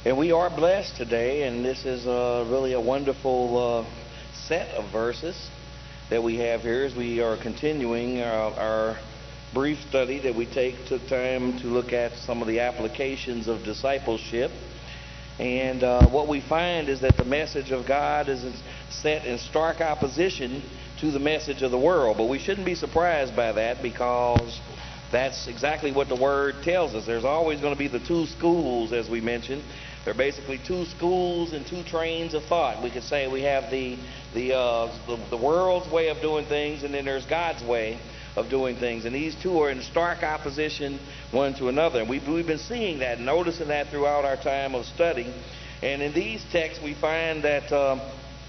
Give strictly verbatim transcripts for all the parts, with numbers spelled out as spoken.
And we are blessed today, and this is uh, really a wonderful uh, set of verses that we have here as we are continuing our, our brief study that we take took time to look at some of the applications of discipleship. And uh, what we find is that the message of God is set in stark opposition to the message of the world. But we shouldn't be surprised by that, because that's exactly what the Word tells us. There's always going to be the two schools, as we mentioned. There are basically two schools and two trains of thought. We could say we have the the, uh, the the world's way of doing things, and then there's God's way of doing things. And these two are in stark opposition one to another. And we've, we've been seeing that, noticing that throughout our time of study. And in these texts, we find that um,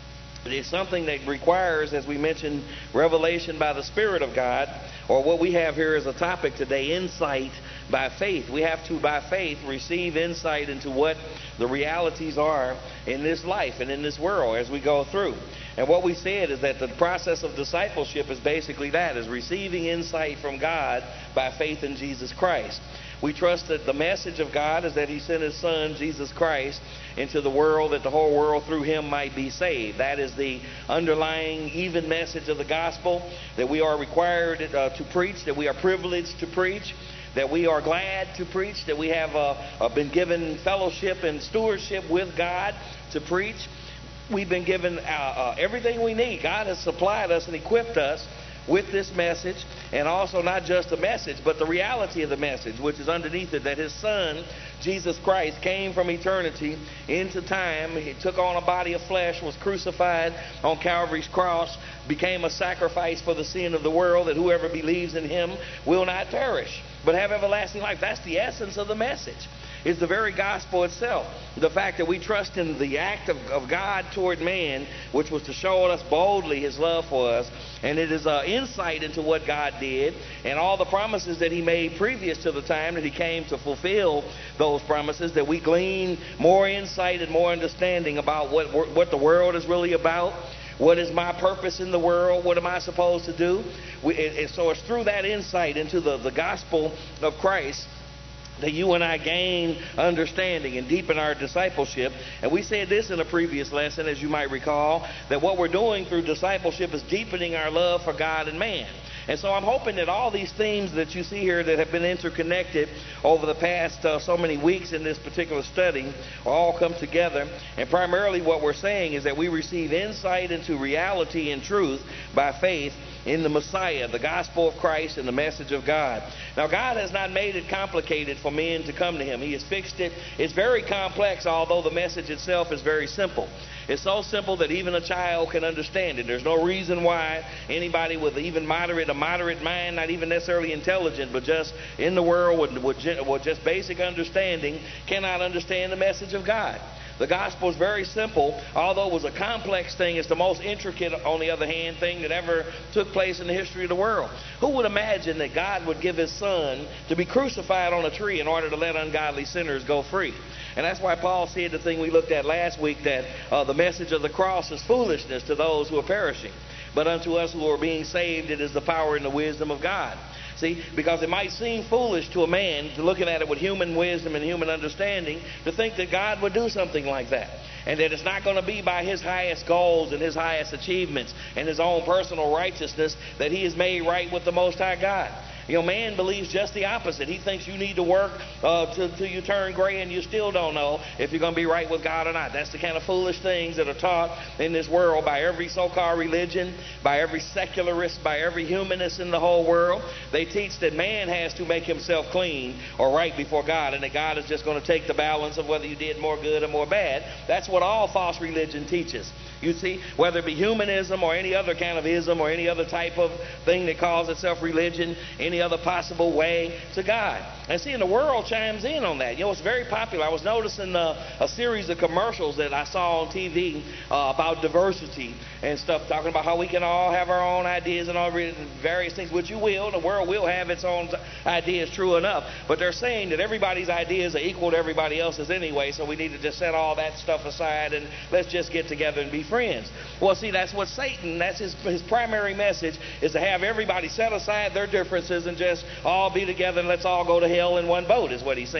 it's something that requires, as we mentioned, revelation by the Spirit of God, or what we have here as a topic today, insight by faith. We have to, by faith, receive insight into what the realities are in this life and in this world as we go through. And what we said is that the process of discipleship is basically that, is receiving insight from God by faith in Jesus Christ. We trust that the message of God is that He sent His Son, Jesus Christ, into the world, that the whole world through Him might be saved. That is the underlying even message of the gospel that we are required uh, to preach, that we are privileged to preach, that we are glad to preach, that we have uh, uh, been given fellowship and stewardship with God to preach. We've been given uh, uh, everything we need. God has supplied us and equipped us with this message, and also not just the message, but the reality of the message, which is underneath it, that His Son, Jesus Christ, came from eternity into time. He took on a body of flesh, was crucified on Calvary's cross, became a sacrifice for the sin of the world, that whoever believes in Him will not perish, but have everlasting life. That's the essence of the message. Is the very gospel itself. The fact that we trust in the act of, of God toward man, which was to show us boldly His love for us. And it is an insight into what God did and all the promises that He made previous to the time that He came to fulfill those promises, that we glean more insight and more understanding about what, what the world is really about. What is my purpose in the world? What am I supposed to do? We, and, and so it's through that insight into the, the gospel of Christ that you and I gain understanding and deepen our discipleship. And we said this in a previous lesson, as you might recall, that what we're doing through discipleship is deepening our love for God and man. And so I'm hoping that all these themes that you see here that have been interconnected over the past uh, so many weeks in this particular study all come together. And primarily what we're saying is that we receive insight into reality and truth by faith in the Messiah, the gospel of Christ, and the message of God. Now, God has not made it complicated for men to come to Him. He has fixed it. It's very complex, although the message itself is very simple. It's so simple that even a child can understand it. There's no reason why anybody with even moderate, a moderate mind, not even necessarily intelligent, but just in the world with, with, with just basic understanding, cannot understand the message of God. The gospel is very simple, although it was a complex thing. It's the most intricate, on the other hand, thing that ever took place in the history of the world. Who would imagine that God would give His Son to be crucified on a tree in order to let ungodly sinners go free? And that's why Paul said the thing we looked at last week, that uh, the message of the cross is foolishness to those who are perishing. But unto us who are being saved, it is the power and the wisdom of God. See, because it might seem foolish to a man, to looking at it with human wisdom and human understanding, to think that God would do something like that. And that it's not going to be by His highest goals and His highest achievements and His own personal righteousness that He is made right with the Most High God. You know, man believes just the opposite. He thinks you need to work uh, till, till you turn gray, and you still don't know if you're going to be right with God or not. That's the kind of foolish things that are taught in this world by every so-called religion, by every secularist, by every humanist in the whole world. They teach that man has to make himself clean or right before God, and that God is just going to take the balance of whether you did more good or more bad. That's what all false religion teaches. You see, whether it be humanism or any other kind of ism or any other type of thing that calls itself religion, any other possible way to God. And see, and the world chimes in on that. You know, it's very popular. I was noticing uh, a series of commercials that I saw on T V uh, about diversity and stuff, talking about how we can all have our own ideas and all various things, which you will. The world will have its own ideas, true enough. But they're saying that everybody's ideas are equal to everybody else's anyway, so we need to just set all that stuff aside and let's just get together and be friends. Well, see, that's what Satan, that's his, his primary message, is to have everybody set aside their differences and just all be together and let's all go to hell in one boat, is what he's saying.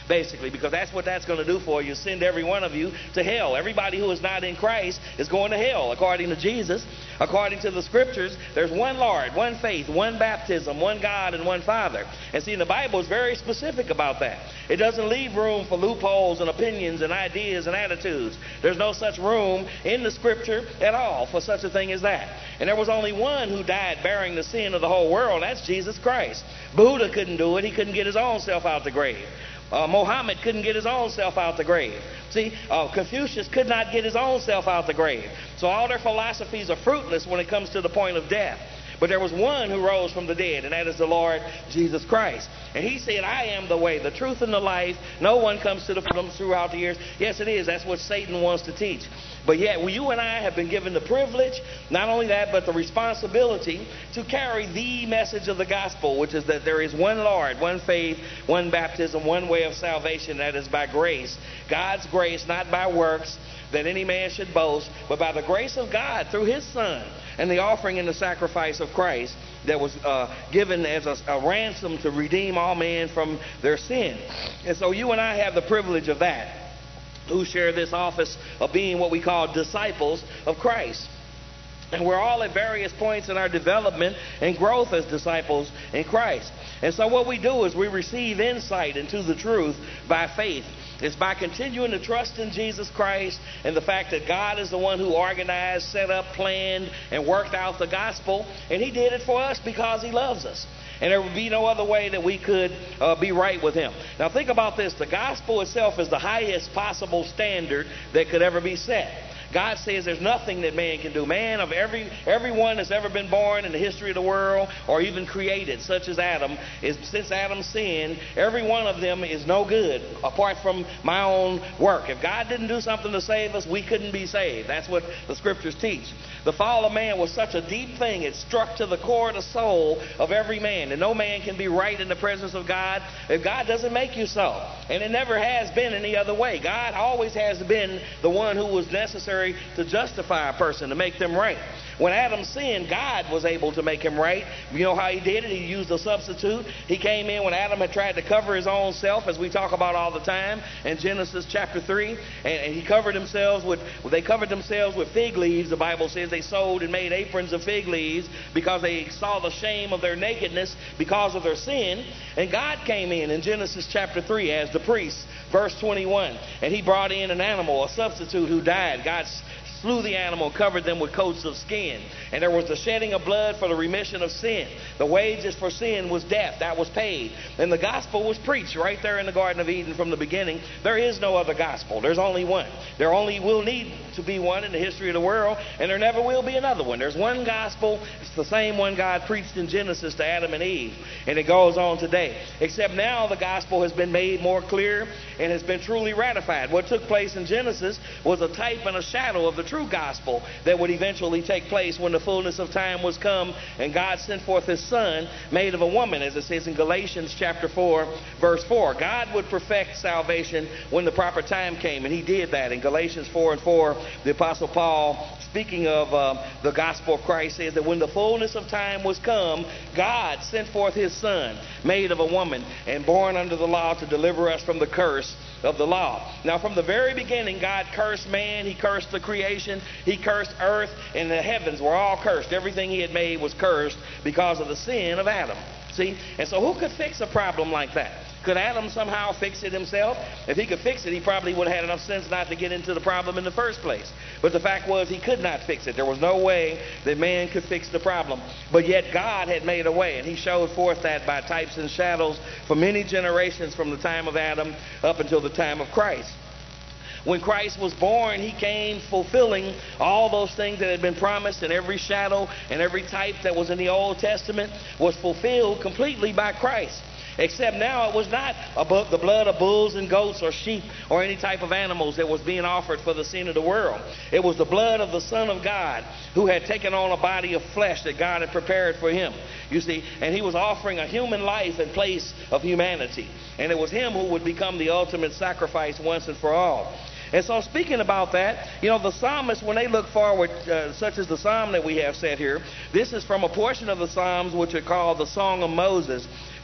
basically, because that's what that's going to do for you. Send every one of you to hell. Everybody who is not in Christ is going to hell, according to Jesus. According to the scriptures, there's one Lord, one faith, one baptism, one God, and one Father. And see, the Bible is very specific about that. It doesn't leave room for loopholes and opinions and ideas and attitudes. There's no such room in the scripture at all for such a thing as that. And there was only one who died bearing the sin of the whole world. That's Jesus Christ. Buddha couldn't do it. He couldn't get his own self out the grave. Uh, Mohammed couldn't get his own self out the grave. See, uh, Confucius could not get his own self out the grave. So all their philosophies are fruitless when it comes to the point of death. But there was one who rose from the dead, and that is the Lord Jesus Christ. And he said, I am the way, the truth, and the life. No one comes to the Father throughout the years. Yes, it is. That's what Satan wants to teach. But yet, well, you and I have been given the privilege, not only that, but the responsibility to carry the message of the gospel, which is that there is one Lord, one faith, one baptism, one way of salvation, that is by grace. God's grace, not by works, that any man should boast, but by the grace of God through his Son and the offering and the sacrifice of Christ that was uh, given as a, a ransom to redeem all men from their sin. And so you and I have the privilege of that, who share this office of being what we call disciples of Christ. And we're all at various points in our development and growth as disciples in Christ. And so what we do is we receive insight into the truth by faith. It's by continuing to trust in Jesus Christ and the fact that God is the one who organized, set up, planned, and worked out the gospel. And he did it for us because he loves us. And there would be no other way that we could uh, be right with him. Now think about this. The gospel itself is the highest possible standard that could ever be set. God says there's nothing that man can do. Man, of every everyone that's ever been born in the history of the world or even created, such as Adam, is since Adam sinned, every one of them is no good apart from my own work. If God didn't do something to save us, we couldn't be saved. That's what the scriptures teach. The fall of man was such a deep thing, it struck to the core of the soul of every man. And no man can be right in the presence of God if God doesn't make you so. And it never has been any other way. God always has been the one who was necessary to justify a person, to make them right. When Adam sinned, God was able to make him right. You know how he did it? He used a substitute. He came in when Adam had tried to cover his own self, as we talk about all the time in Genesis chapter three. And, and he covered themselves with, well, they covered themselves with fig leaves. The Bible says they sewed and made aprons of fig leaves because they saw the shame of their nakedness because of their sin. And God came in in Genesis chapter three as the priest, verse twenty-one. And he brought in an animal, a substitute who died. God slew the animal, covered them with coats of skin. And there was the shedding of blood for the remission of sin. The wages for sin was death. That was paid. And the gospel was preached right there in the Garden of Eden from the beginning. There is no other gospel. There's only one. There only will need to be one in the history of the world, and there never will be another one. There's one gospel. It's the same one God preached in Genesis to Adam and Eve, and it goes on today. Except now the gospel has been made more clear and has been truly ratified. What took place in Genesis was a type and a shadow of the true gospel that would eventually take place when the fullness of time was come and God sent forth his Son made of a woman, as it says in Galatians chapter four verse four. God would perfect salvation when the proper time came, and he did that. In Galatians four and four, the Apostle Paul, speaking of um, the gospel of Christ, says that when the fullness of time was come, God sent forth his Son made of a woman and born under the law to deliver us from the curse of the law. Now from the very beginning, God cursed man, he cursed the creation, he cursed earth, and the heavens were all cursed. Everything he had made was cursed because of the sin of Adam. See? And so who could fix a problem like that? Could Adam somehow fix it himself? If he could fix it, he probably would have had enough sense not to get into the problem in the first place. But the fact was, he could not fix it. There was no way that man could fix the problem. But yet God had made a way, and he showed forth that by types and shadows for many generations from the time of Adam up until the time of Christ. When Christ was born, he came fulfilling all those things that had been promised, and every shadow and every type that was in the Old Testament was fulfilled completely by Christ. Except now it was not about the blood of bulls and goats or sheep or any type of animals that was being offered for the sin of the world. It was the blood of the Son of God who had taken on a body of flesh that God had prepared for him. You see, and he was offering a human life in place of humanity. And it was him who would become the ultimate sacrifice once and for all. And so speaking about that, you know, the psalmists, when they look forward, uh, such as the psalm that we have set here, this is from a portion of the Psalms which are called the Song of Moses.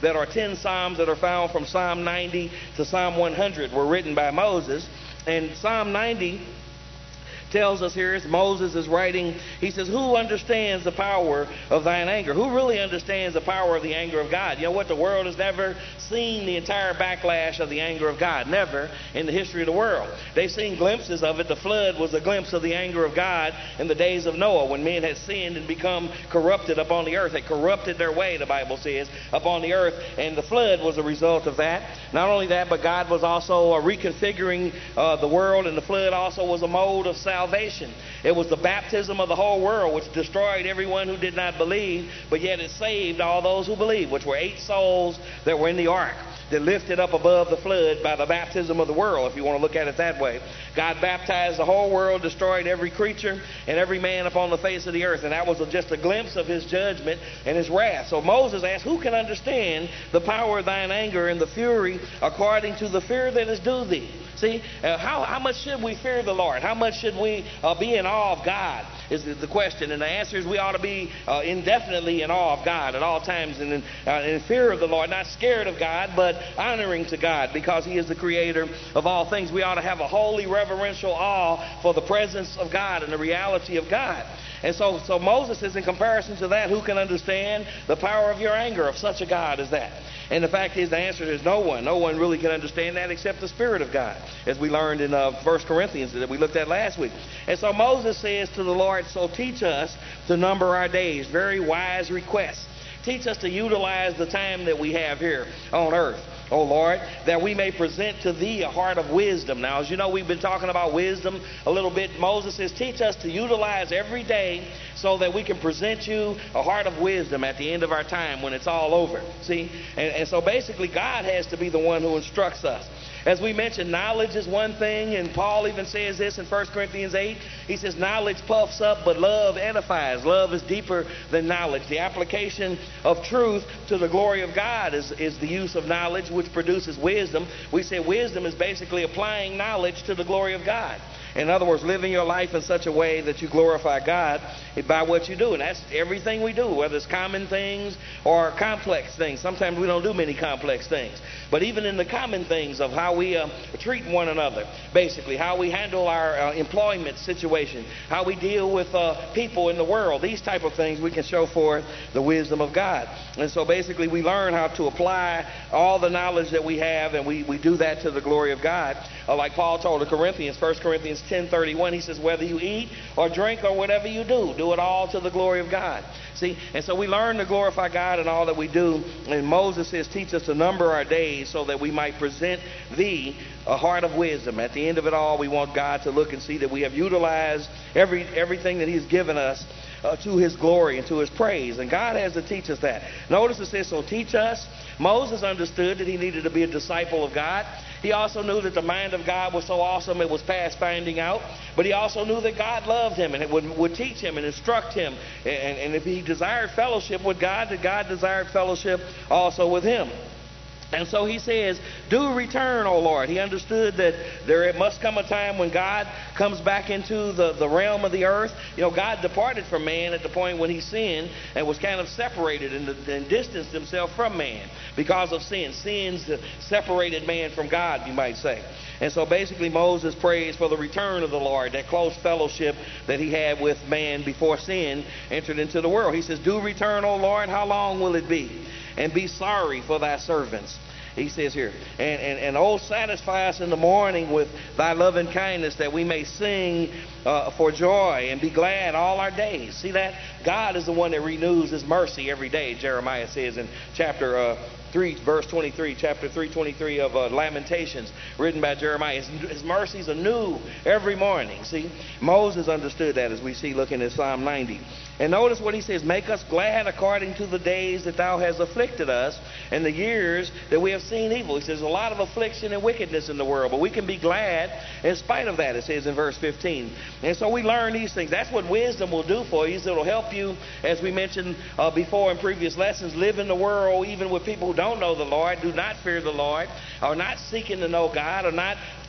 that are ten Psalms that are found from Psalm ninety to Psalm one hundred were written by Moses. And Psalm ninety tells us here, as Moses is writing, he says, who understands the power of thine anger? Who really understands the power of the anger of God? You know what? The world has never seen the entire backlash of the anger of God. Never in the history of the world. They've seen glimpses of it. The flood was a glimpse of the anger of God in the days of Noah, when men had sinned and become corrupted upon the earth. They corrupted their way, the Bible says, upon the earth, and the flood was a result of that. Not only that, but God was also uh, reconfiguring uh, the world, and the flood also was a mode of salvation. Salvation. It was the baptism of the whole world, which destroyed everyone who did not believe, but yet it saved all those who believed, which were eight souls that were in the ark, that lifted up above the flood by the baptism of the world, if you want to look at it that way. God baptized the whole world, destroyed every creature and every man upon the face of the earth, and that was just a glimpse of his judgment and his wrath. So Moses asked, who can understand the power of thine anger and the fury according to the fear that is due thee? See, uh, how, how much should we fear the Lord? How much should we uh, be in awe of God is the, the question. And the answer is we ought to be uh, indefinitely in awe of God at all times, and in, uh, in fear of the Lord, not scared of God, but honoring to God because he is the creator of all things. We ought to have a holy reverential awe for the presence of God and the reality of God. And so, so Moses says, in comparison to that, who can understand the power of your anger of such a God as that? And the fact is, the answer is no one. No one really can understand that except the Spirit of God, as we learned in uh, First Corinthians that we looked at last week. And so Moses says to the Lord, so teach us to number our days. Very wise request. Teach us to utilize the time that we have here on earth, O Lord, that we may present to thee a heart of wisdom. Now, as you know, we've been talking about wisdom a little bit. Moses says, teach us to utilize every day so that we can present you a heart of wisdom at the end of our time when it's all over. See? And, and so basically, God has to be the one who instructs us. As we mentioned, knowledge is one thing, and Paul even says this in First Corinthians eight. He says, knowledge puffs up, but love edifies. Love is deeper than knowledge. The application of truth to the glory of God is, is the use of knowledge, which produces wisdom. We say wisdom is basically applying knowledge to the glory of God. In other words, living your life in such a way that you glorify God by what you do. And that's everything we do, whether it's common things or complex things. Sometimes we don't do many complex things. But even in the common things of how we uh, treat one another, basically, how we handle our uh, employment situation, how we deal with uh, people in the world, these type of things, we can show forth the wisdom of God. And so basically we learn how to apply all the knowledge that we have, and we, we do that to the glory of God. Uh, like Paul told the Corinthians, First Corinthians ten thirty-one, he says, whether you eat or drink or whatever you do, do it all to the glory of God. See, and so we learn to glorify God in all that we do. And Moses says, teach us to number our days so that we might present thee a heart of wisdom. At the end of it all, we want God to look and see that we have utilized every everything that he's given us uh, to his glory and to his praise. And God has to teach us that. Notice it says, so teach us. Moses understood that he needed to be a disciple of God. He also knew that the mind of God was so awesome it was past finding out. But he also knew that God loved him and it would, would teach him and instruct him. And, and if he desired fellowship with God, that God desired fellowship also with him. And so he says, do return, O Lord. He understood that there must come a time when God comes back into the, the realm of the earth. You know, God departed from man at the point when he sinned and was kind of separated and, and distanced himself from man because of sin. Sins separated man from God, you might say. And so basically Moses prays for the return of the Lord, that close fellowship that he had with man before sin entered into the world. He says, do return, O Lord, how long will it be? And be sorry for thy servants. He says here, and, and, and oh, satisfy us in the morning with thy loving kindness, that we may sing uh, for joy and be glad all our days. See that? God is the one that renews his mercy every day, Jeremiah says in chapter uh, three, verse twenty-three, chapter three twenty-three of uh, Lamentations, written by Jeremiah. His, his mercies are new every morning. See, Moses understood that, as we see looking at Psalm ninety. And notice what he says, make us glad according to the days that thou hast afflicted us, and the years that we have seen evil. He says, there's a lot of affliction and wickedness in the world, but we can be glad in spite of that, it says in verse fifteen. And so we learn these things. That's what wisdom will do for you. It'll help you, as we mentioned uh, before in previous lessons, live in the world even with people who don't know the Lord, do not fear the Lord, are not seeking to know God, are not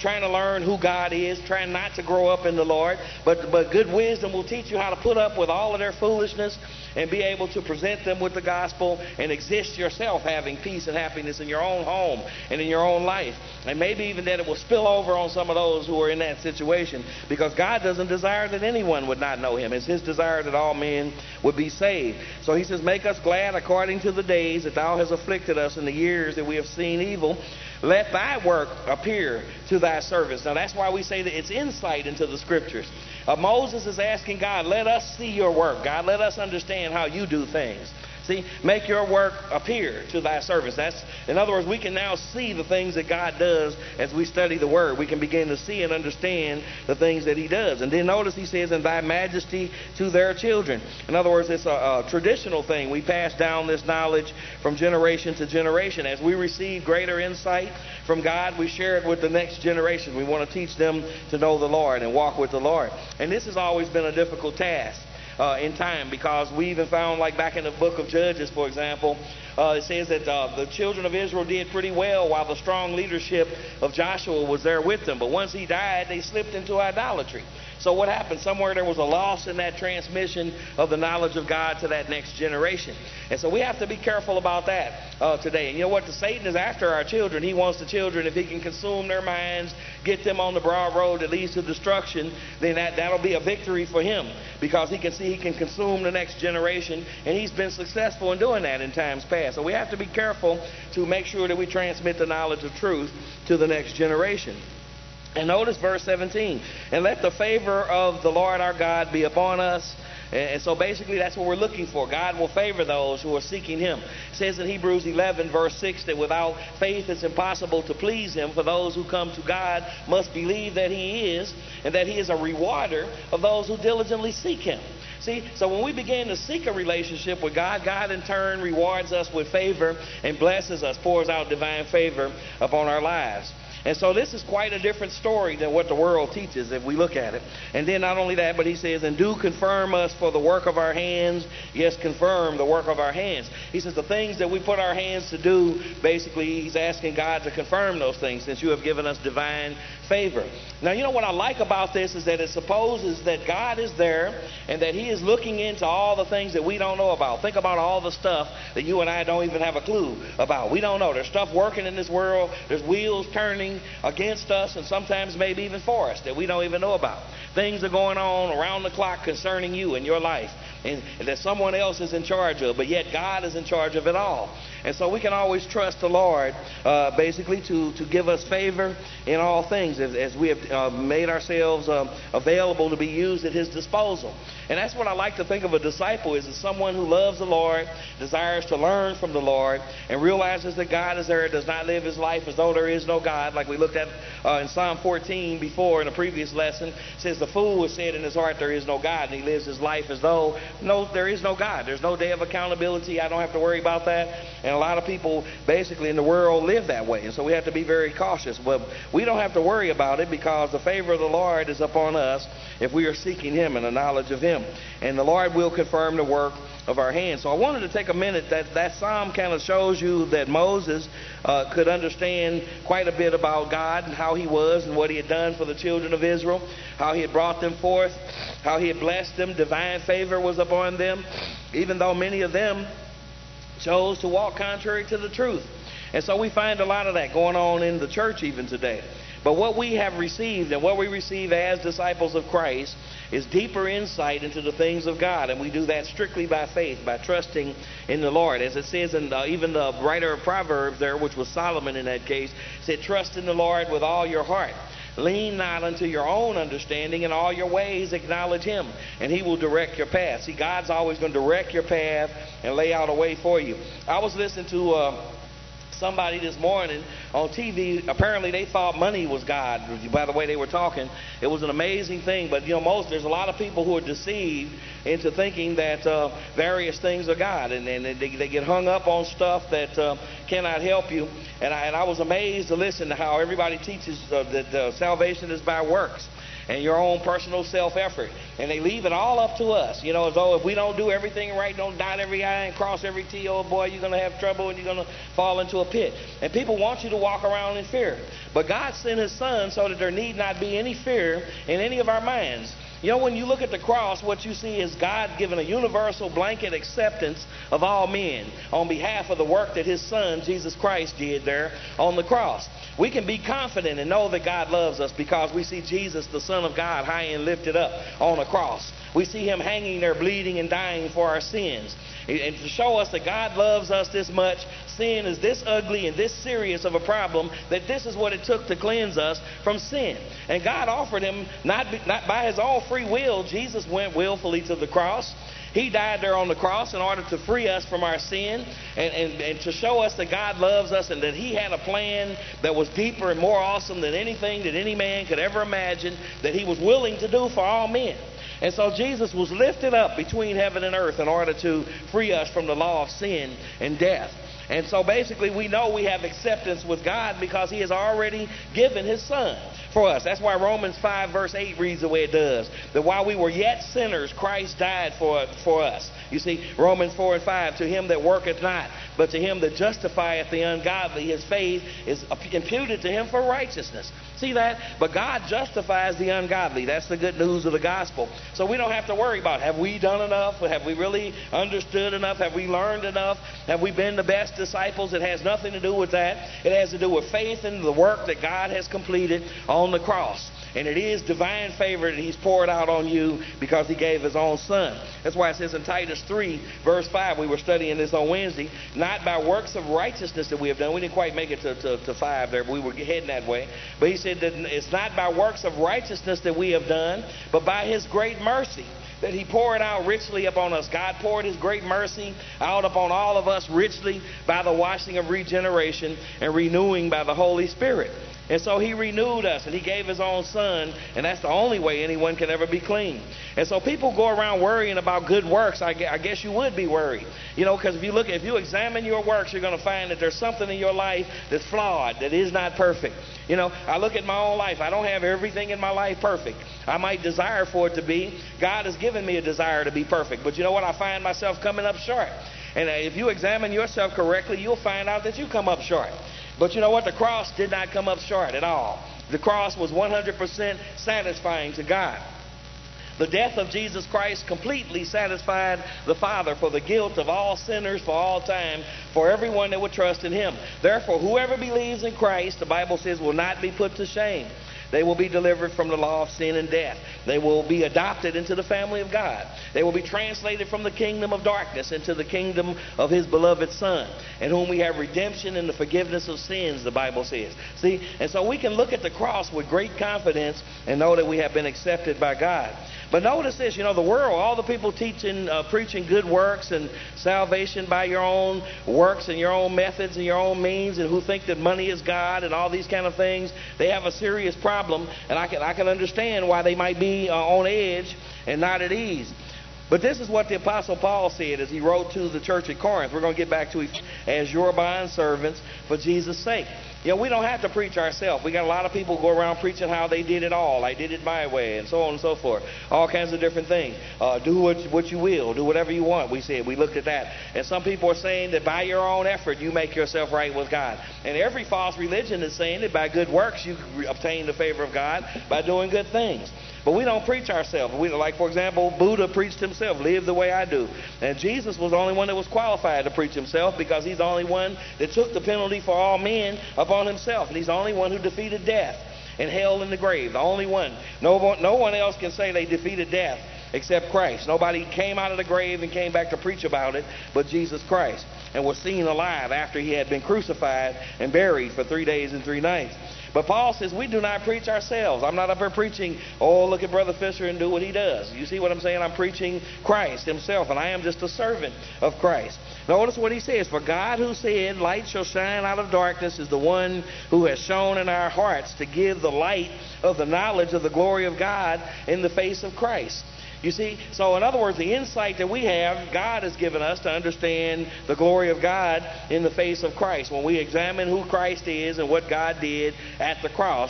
trying to learn who God is, trying not to grow up in the Lord. But, but good wisdom will teach you how to put up with all of their foolishness and be able to present them with the gospel and exist yourself having peace and happiness in your own home and in your own life. And maybe even that it will spill over on some of those who are in that situation, because God doesn't desire that anyone would not know him. It's his desire that all men would be saved. So he says, make us glad according to the days that thou hast afflicted us in the years that we have seen evil. Let thy work appear to thy service. Now that's why we say that it's insight into the scriptures. Uh, Moses is asking God, let us see your work. God, let us understand how you do things. See, make your work appear to thy service. That's, in other words, we can now see the things that God does as we study the Word. We can begin to see and understand the things that he does. And then notice he says, in thy majesty to their children. In other words, it's a, a traditional thing. We pass down this knowledge from generation to generation. As we receive greater insight from God, we share it with the next generation. We want to teach them to know the Lord and walk with the Lord. And this has always been a difficult task. Uh, in time, because we even found, like back in the book of Judges, for example, uh, it says that uh, the children of Israel did pretty well while the strong leadership of Joshua was there with them. But once he died, they slipped into idolatry. So what happened? Somewhere there was a loss in that transmission of the knowledge of God to that next generation. And so we have to be careful about that uh, today. And you know what? The Satan is after our children. He wants the children, if he can consume their minds, get them on the broad road that leads to destruction, then that, that'll be a victory for him, because he can see he can consume the next generation, and he's been successful in doing that in times past. So we have to be careful to make sure that we transmit the knowledge of truth to the next generation. And notice verse seventeen, and let the favor of the Lord our God be upon us. And so basically that's what we're looking for. God will favor those who are seeking him. It says in Hebrews eleven verse six that without faith it's impossible to please him, for those who come to God must believe that he is, and that he is a rewarder of those who diligently seek him. See, so when we begin to seek a relationship with God, God in turn rewards us with favor and blesses us, pours out divine favor upon our lives. And so this is quite a different story than what the world teaches if we look at it. And then not only that, but he says, and do confirm us for the work of our hands. Yes, confirm the work of our hands. He says the things that we put our hands to do, basically he's asking God to confirm those things, since you have given us divine favor. Now, you know what I like about this is that it supposes that God is there and that he is looking into all the things that we don't know about. Think about all the stuff that you and I don't even have a clue about. We don't know. There's stuff working in this world. There's wheels turning against us, and sometimes maybe even for us, that we don't even know about. Things are going on around the clock concerning you and your life, and that someone else is in charge of, but yet God is in charge of it all. And so we can always trust the Lord uh, basically to, to give us favor in all things as, as we have uh, made ourselves uh, available to be used at his disposal. And that's what I like to think of a disciple is, as someone who loves the Lord, desires to learn from the Lord, and realizes that God is there, does not live his life as though there is no God, like we looked at uh, in Psalm fourteen before in a previous lesson. It says the fool has said in his heart there is no God, and he lives his life as though no, there is no God. There's no day of accountability. I don't have to worry about that. And a lot of people basically in the world live that way, and so we have to be very cautious. But we don't have to worry about it, because the favor of the Lord is upon us if we are seeking him and the knowledge of him. And the Lord will confirm the work of our hands. So I wanted to take a minute. That that psalm kind of shows you that Moses uh, could understand quite a bit about God and how he was and what he had done for the children of Israel, how he had brought them forth, how he had blessed them. Divine favor was upon them, even though many of them chose to walk contrary to the truth. And so we find a lot of that going on in the church even today. But what we have received, and what we receive as disciples of Christ, is deeper insight into the things of God. And we do that strictly by faith, by trusting in the Lord. As it says in the, even the writer of Proverbs there, which was Solomon in that case, said, trust in the Lord with all your heart. Lean not unto your own understanding, in all your ways acknowledge him, and he will direct your path. See, God's always going to direct your path and lay out a way for you. I was listening to Uh, somebody this morning on T V. Apparently they thought money was God, by the way they were talking. It was an amazing thing. But you know, most there's a lot of people who are deceived into thinking that uh, various things are God, and, and they, they get hung up on stuff that uh, cannot help you. And I, and I was amazed to listen to how everybody teaches uh, that uh, salvation is by works. and your own personal self-effort. And they leave it all up to us. You know, as though if we don't do everything right, don't dot every I and cross every T, oh boy, you're going to have trouble and you're going to fall into a pit. And people want you to walk around in fear. But God sent his son so that there need not be any fear in any of our minds. You know, when you look at the cross, what you see is God giving a universal blanket acceptance of all men on behalf of the work that his son, Jesus Christ, did there on the cross. We can be confident and know that God loves us because we see Jesus, the Son of God, high and lifted up on a cross. We see him hanging there bleeding and dying for our sins. And to show us that God loves us this much, sin is this ugly and this serious of a problem, that this is what it took to cleanse us from sin. And God offered him, not, not by his own free will, Jesus went willfully to the cross. He died there on the cross in order to free us from our sin and, and, and to show us that God loves us and that he had a plan that was deeper and more awesome than anything that any man could ever imagine, that he was willing to do for all men. And so Jesus was lifted up between heaven and earth in order to free us from the law of sin and death. And so basically we know we have acceptance with God because he has already given his son for us. That's why Romans five verse eight reads the way it does. That while we were yet sinners, Christ died for, for us. You see, Romans four and five, to him that worketh not, but to him that justifieth the ungodly, his faith is imputed to him for righteousness. See that? But God justifies the ungodly. That's the good news of the gospel. So we don't have to worry about, have we done enough? Have we really understood enough? Have we learned enough? Have we been the best disciples? It has nothing to do with that. It has to do with faith in the work that God has completed on the cross. And it is divine favor that he's poured out on you because he gave his own son. That's why it says in Titus three, verse five, we were studying this on Wednesday, not by works of righteousness that we have done. We didn't quite make it to, to, to five there, but we were heading that way. But he said that it's not by works of righteousness that we have done, but by his great mercy that he poured out richly upon us. God poured his great mercy out upon all of us richly by the washing of regeneration and renewing by the Holy Spirit. And so he renewed us and he gave his own son, and that's the only way anyone can ever be clean. And so people go around worrying about good works. I guess you would be worried. You know, because if you look, if you examine your works, you're going to find that there's something in your life that's flawed, that is not perfect. You know, I look at my own life. I don't have everything in my life perfect. I might desire for it to be. God has given me a desire to be perfect. But you know what? I find myself coming up short. And if you examine yourself correctly, you'll find out that you come up short. But you know what? The cross did not come up short at all. The cross was one hundred percent satisfying to God. The death of Jesus Christ completely satisfied the Father for the guilt of all sinners for all time, for everyone that would trust in him. Therefore, whoever believes in Christ, the Bible says, will not be put to shame. They will be delivered from the law of sin and death. They will be adopted into the family of God. They will be translated from the kingdom of darkness into the kingdom of his beloved Son, in whom we have redemption and the forgiveness of sins, the Bible says. See, and so we can look at the cross with great confidence and know that we have been accepted by God. But notice this, you know, the world, all the people teaching, uh, preaching good works and salvation by your own works and your own methods and your own means, and who think that money is God and all these kind of things, they have a serious problem, and I can I can understand why they might be uh, on edge and not at ease. But this is what the Apostle Paul said as he wrote to the church at Corinth. We're going to get back to it. As your bondservants for Jesus' sake. You know, we don't have to preach ourselves. We got a lot of people go around preaching how they did it all. I did it my way, and so on and so forth. All kinds of different things. Uh, do what, what you will. Do whatever you want, we said. We looked at that. And some people are saying that by your own effort, you make yourself right with God. And every false religion is saying that by good works, you obtain the favor of God by doing good things. But we don't preach ourselves. We, like, for example, Buddha preached himself, live the way I do. And Jesus was the only one that was qualified to preach himself because he's the only one that took the penalty for all men upon himself. And he's the only one who defeated death and hell and the grave. The only one. No one, no one else can say they defeated death except Christ. Nobody came out of the grave and came back to preach about it but Jesus Christ, and was seen alive after he had been crucified and buried for three days and three nights. But Paul says we do not preach ourselves. I'm not up here preaching, oh, look at Brother Fisher and do what he does. You see what I'm saying? I'm preaching Christ himself, and I am just a servant of Christ. Notice what he says. For God, who said, light shall shine out of darkness, is the one who has shone in our hearts to give the light of the knowledge of the glory of God in the face of Christ. You see, so in other words, the insight that we have, God has given us to understand the glory of God in the face of Christ. When we examine who Christ is and what God did at the cross,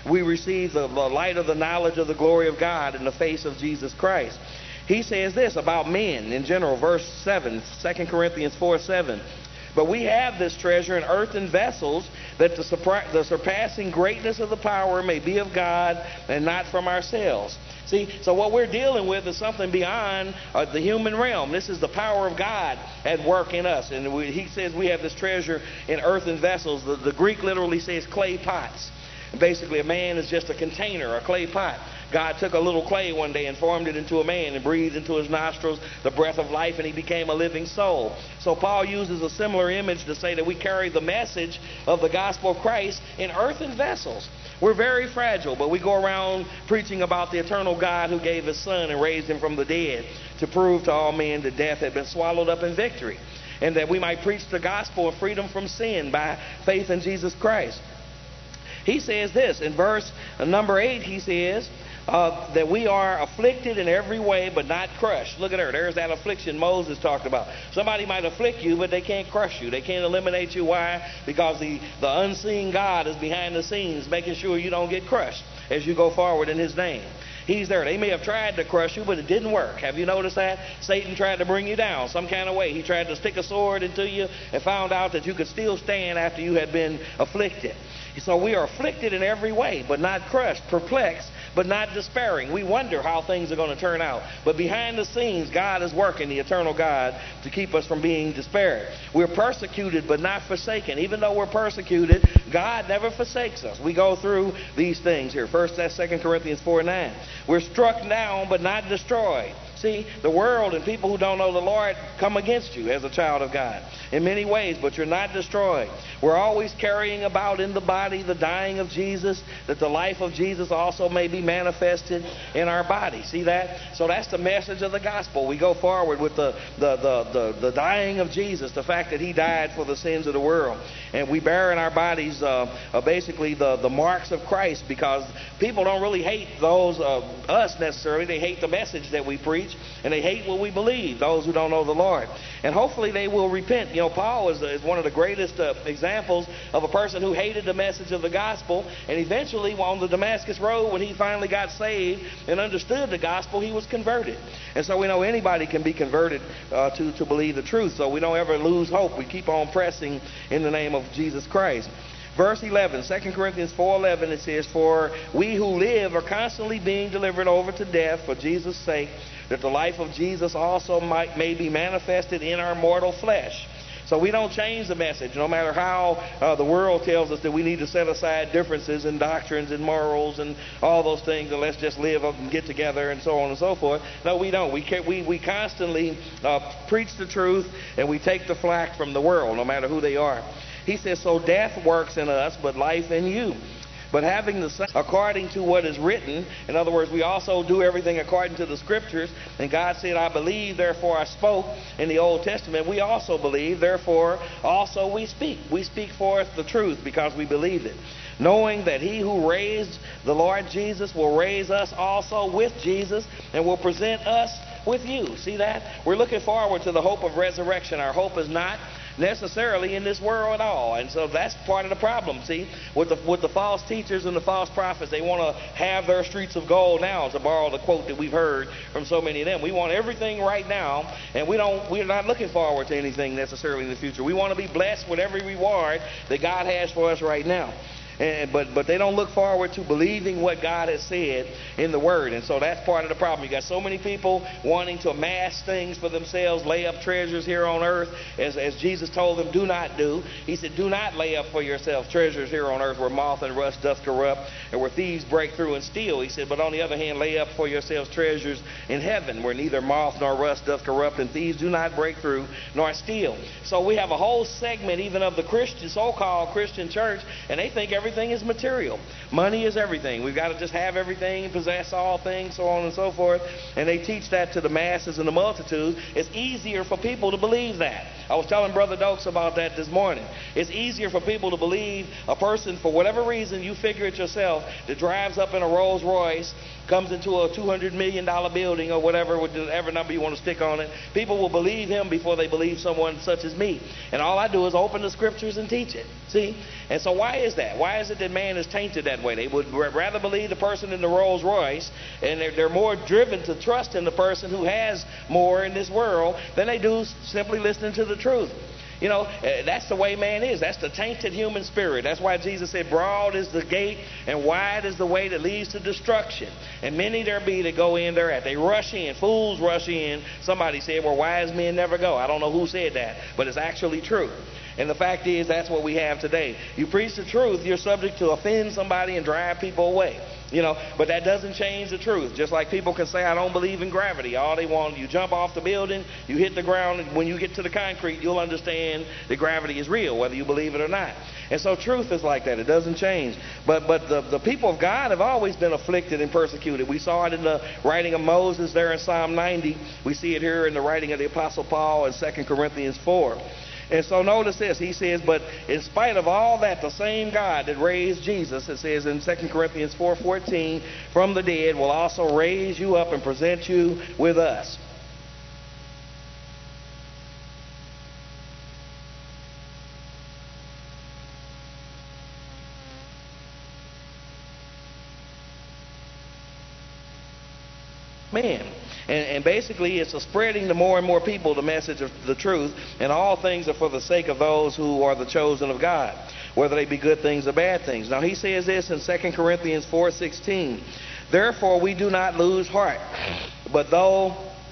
we receive the, the light of the knowledge of the glory of God in the face of Jesus Christ. He says this about men in general, verse seven, Second Corinthians four seven. But we have this treasure in earthen vessels, that the, surpri- the surpassing greatness of the power may be of God and not from ourselves. See, so what we're dealing with is something beyond uh, the human realm. This is the power of God at work in us. And we, he says we have this treasure in earthen vessels. The, the Greek literally says clay pots. Basically, a man is just a container, a clay pot. God took a little clay one day and formed it into a man and breathed into his nostrils the breath of life, and he became a living soul. So Paul uses a similar image to say that we carry the message of the gospel of Christ in earthen vessels. We're very fragile, but we go around preaching about the eternal God who gave his son and raised him from the dead to prove to all men that death had been swallowed up in victory, and that we might preach the gospel of freedom from sin by faith in Jesus Christ. He says this in verse number eight. He says uh, that we are afflicted in every way but not crushed. Look at her. There's that affliction Moses talked about. Somebody might afflict you, but they can't crush you. They can't eliminate you. Why? Because the, the unseen God is behind the scenes making sure you don't get crushed as you go forward in his name. He's there. They may have tried to crush you, but it didn't work. Have you noticed that? Satan tried to bring you down some kind of way. He tried to stick a sword into you and found out that you could still stand after you had been afflicted. So we are afflicted in every way, but not crushed, perplexed, but not despairing. We wonder how things are going to turn out. But behind the scenes, God is working, the eternal God, to keep us from being despaired. We're persecuted, but not forsaken. Even though we're persecuted, God never forsakes us. We go through these things here. First, that's Second Corinthians four nine. We're struck down, but not destroyed. See, the world and people who don't know the Lord come against you as a child of God in many ways, but you're not destroyed. We're always carrying about in the body the dying of Jesus, that the life of Jesus also may be manifested in our body. See that? So that's the message of the gospel. We go forward with the, the, the, the, the dying of Jesus, the fact that he died for the sins of the world. And we bear in our bodies uh, uh, basically the, the marks of Christ, because people don't really hate those uh, us necessarily. They hate the message that we preach. And they hate what we believe, those who don't know the Lord. And hopefully they will repent. You know, Paul is, is one of the greatest uh, examples of a person who hated the message of the gospel. And eventually, on the Damascus Road, when he finally got saved and understood the gospel, he was converted. And so we know anybody can be converted uh, to, to believe the truth. So we don't ever lose hope. We keep on pressing in the name of Jesus Christ. Verse eleven, Second Corinthians four eleven, it says, "For we who live are constantly being delivered over to death for Jesus' sake, that the life of Jesus also might may be manifested in our mortal flesh." So we don't change the message, no matter how uh, the world tells us that we need to set aside differences in doctrines and morals and all those things, and let's just live up and get together and so on and so forth. No, we don't. We can, we, we constantly uh, preach the truth, and we take the flack from the world, no matter who they are. He says, "So death works in us, but life in you. But having the same according to what is written," in other words, we also do everything according to the scriptures. And God said, "I believe, therefore I spoke," in the Old Testament. We also believe, therefore also we speak. We speak forth the truth because we believe it, knowing that he who raised the Lord Jesus will raise us also with Jesus and will present us with you. See that? We're looking forward to the hope of resurrection. Our hope is not necessarily in this world at all. And so that's part of the problem, see, with the with the false teachers and the false prophets. They want to have their streets of gold now, to borrow the quote that we've heard from so many of them. We want everything right now, and we don't we're not looking forward to anything necessarily in the future. We want to be blessed with every reward that God has for us right now. And, but but they don't look forward to believing what God has said in the Word. And so that's part of the problem. You got so many people wanting to amass things for themselves, lay up treasures here on earth, as, as Jesus told them, do not do. He said, "Do not lay up for yourselves treasures here on earth where moth and rust doth corrupt, and where thieves break through and steal." He said, "But on the other hand, lay up for yourselves treasures in heaven, where neither moth nor rust doth corrupt, and thieves do not break through nor steal." So we have a whole segment even of the Christian, so-called Christian church, and they think everything Everything is material. Money is everything. We've got to just have everything, possess all things, so on and so forth. And they teach that to the masses and the multitude. It's easier for people to believe that. I was telling Brother Dokes about that this morning. It's easier for people to believe a person, for whatever reason, you figure it yourself, that drives up in a Rolls Royce comes into a two hundred million dollars building or whatever, whatever number you want to stick on it, people will believe him before they believe someone such as me. And all I do is open the scriptures and teach it. See? And so why is that? Why is it that man is tainted that way? They would rather believe the person in the Rolls Royce, and they're, they're more driven to trust in the person who has more in this world than they do simply listening to the truth. You know, that's the way man is. That's the tainted human spirit. That's why Jesus said, broad is the gate and wide is the way that leads to destruction. And many there be that go in thereat. They rush in. Fools rush in. Somebody said, well, wise men never go. I don't know who said that, but it's actually true. And the fact is, that's what we have today. You preach the truth, you're subject to offend somebody and drive people away. You know, but that doesn't change the truth. Just like people can say, I don't believe in gravity. All they want, you jump off the building, you hit the ground, and when you get to the concrete, you'll understand that gravity is real, whether you believe it or not. And so truth is like that. It doesn't change. But but the, the people of God have always been afflicted and persecuted. We saw it in the writing of Moses there in Psalm ninety. We see it here in the writing of the Apostle Paul in Second Corinthians four. And so notice this, he says, but in spite of all that, the same God that raised Jesus, it says in Second Corinthians four fourteen, from the dead will also raise you up and present you with us. Man. And, and basically it's a spreading to more and more people the message of the truth, and all things are for the sake of those who are the chosen of God, whether they be good things or bad things. Now he says this in Second Corinthians four sixteen, therefore we do not lose heart, but though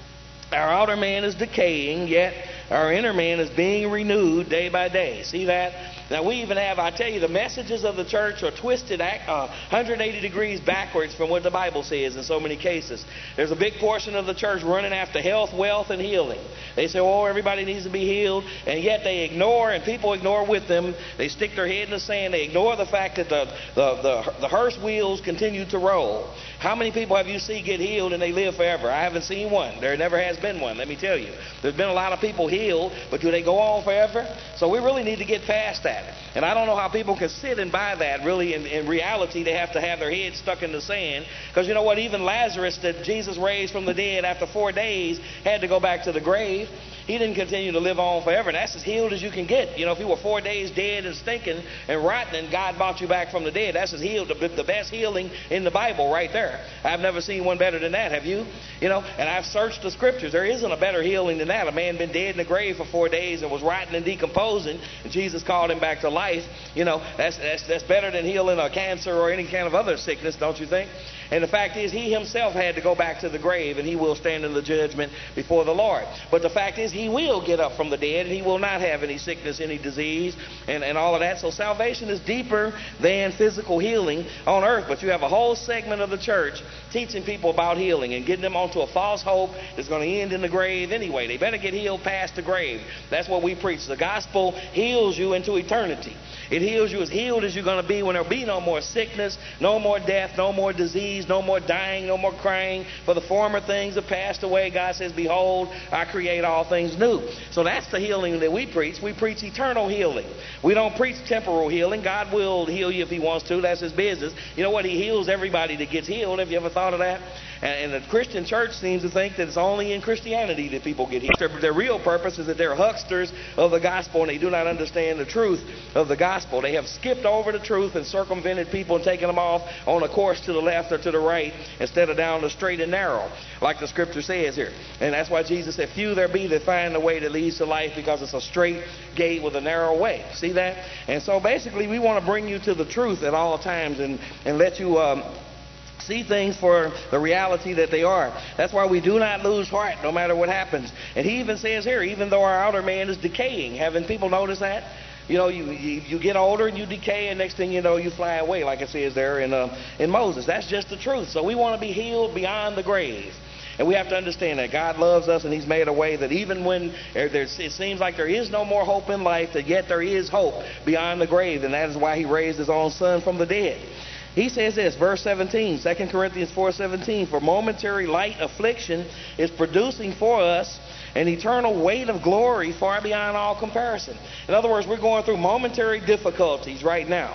our outer man is decaying, yet our inner man is being renewed day by day. See that? Now we even have, I tell you, the messages of the church are twisted uh, one hundred eighty degrees backwards from what the Bible says in so many cases. There's a big portion of the church running after health, wealth, and healing. They say, oh, everybody needs to be healed, and yet they ignore, and people ignore with them. They stick their head in the sand. They ignore the fact that the, the, the, the hearse wheels continue to roll. How many people have you seen get healed and they live forever? I haven't seen one. There never has been one, let me tell you. There's been a lot of people healed, but do they go on forever? So we really need to get past that. And I don't know how people can sit and buy that. Really, in, in reality, they have to have their head stuck in the sand. Because you know what? Even Lazarus, that Jesus raised from the dead after four days, had to go back to the grave. He didn't continue to live on forever. And that's as healed as you can get. You know, if you were four days dead and stinking and rotten, and God brought you back from the dead, that's as healed, the, the best healing in the Bible right there. I've never seen one better than that. Have you? You know, and I've searched the scriptures. There isn't a better healing than that. A man been dead in the grave for four days and was rotten and decomposing, and Jesus called him back to life. You know, that's that's that's better than healing a cancer or any kind of other sickness, don't you think? And the fact is, he himself had to go back to the grave, and he will stand in the judgment before the Lord. But the fact is, he will get up from the dead, and he will not have any sickness, any disease, and, and all of that. So salvation is deeper than physical healing on earth. But you have a whole segment of the church teaching people about healing and getting them onto a false hope that's going to end in the grave anyway. They better get healed past the grave. That's what we preach. The gospel heals you into eternity. It heals you as healed as you're going to be when there be no more sickness, no more death, no more disease, no more dying, no more crying. For the former things have passed away. God says, behold, I create all things new. So that's the healing that we preach. We preach eternal healing. We don't preach temporal healing. God will heal you if he wants to. That's his business. You know what? He heals everybody that gets healed. Have you ever thought of that? And, and the Christian church seems to think that it's only in Christianity that people get healed. Their, their real purpose is that they're hucksters of the gospel, and they do not understand the truth of the gospel. They have skipped over the truth and circumvented people and taken them off on a course to the left or to the right instead of down the straight and narrow, like the scripture says here. And that's why Jesus said, few there be that find the way that leads to life, because it's a straight gate with a narrow way. See that? And so basically we want to bring you to the truth at all times and, and let you um, see things for the reality that they are. That's why we do not lose heart no matter what happens. And he even says here, even though our outer man is decaying. Haven't people noticed that? You know, you, you you get older and you decay, and next thing you know, you fly away, like it says there in uh, in Moses. That's just the truth. So we want to be healed beyond the grave. And we have to understand that God loves us, and he's made a way that even when there's, it seems like there is no more hope in life, that yet there is hope beyond the grave. And that is why he raised his own son from the dead. He says this, verse seventeen, Second Corinthians four seventeen, for momentary light affliction is producing for us an eternal weight of glory far beyond all comparison. In other words, we're going through momentary difficulties right now.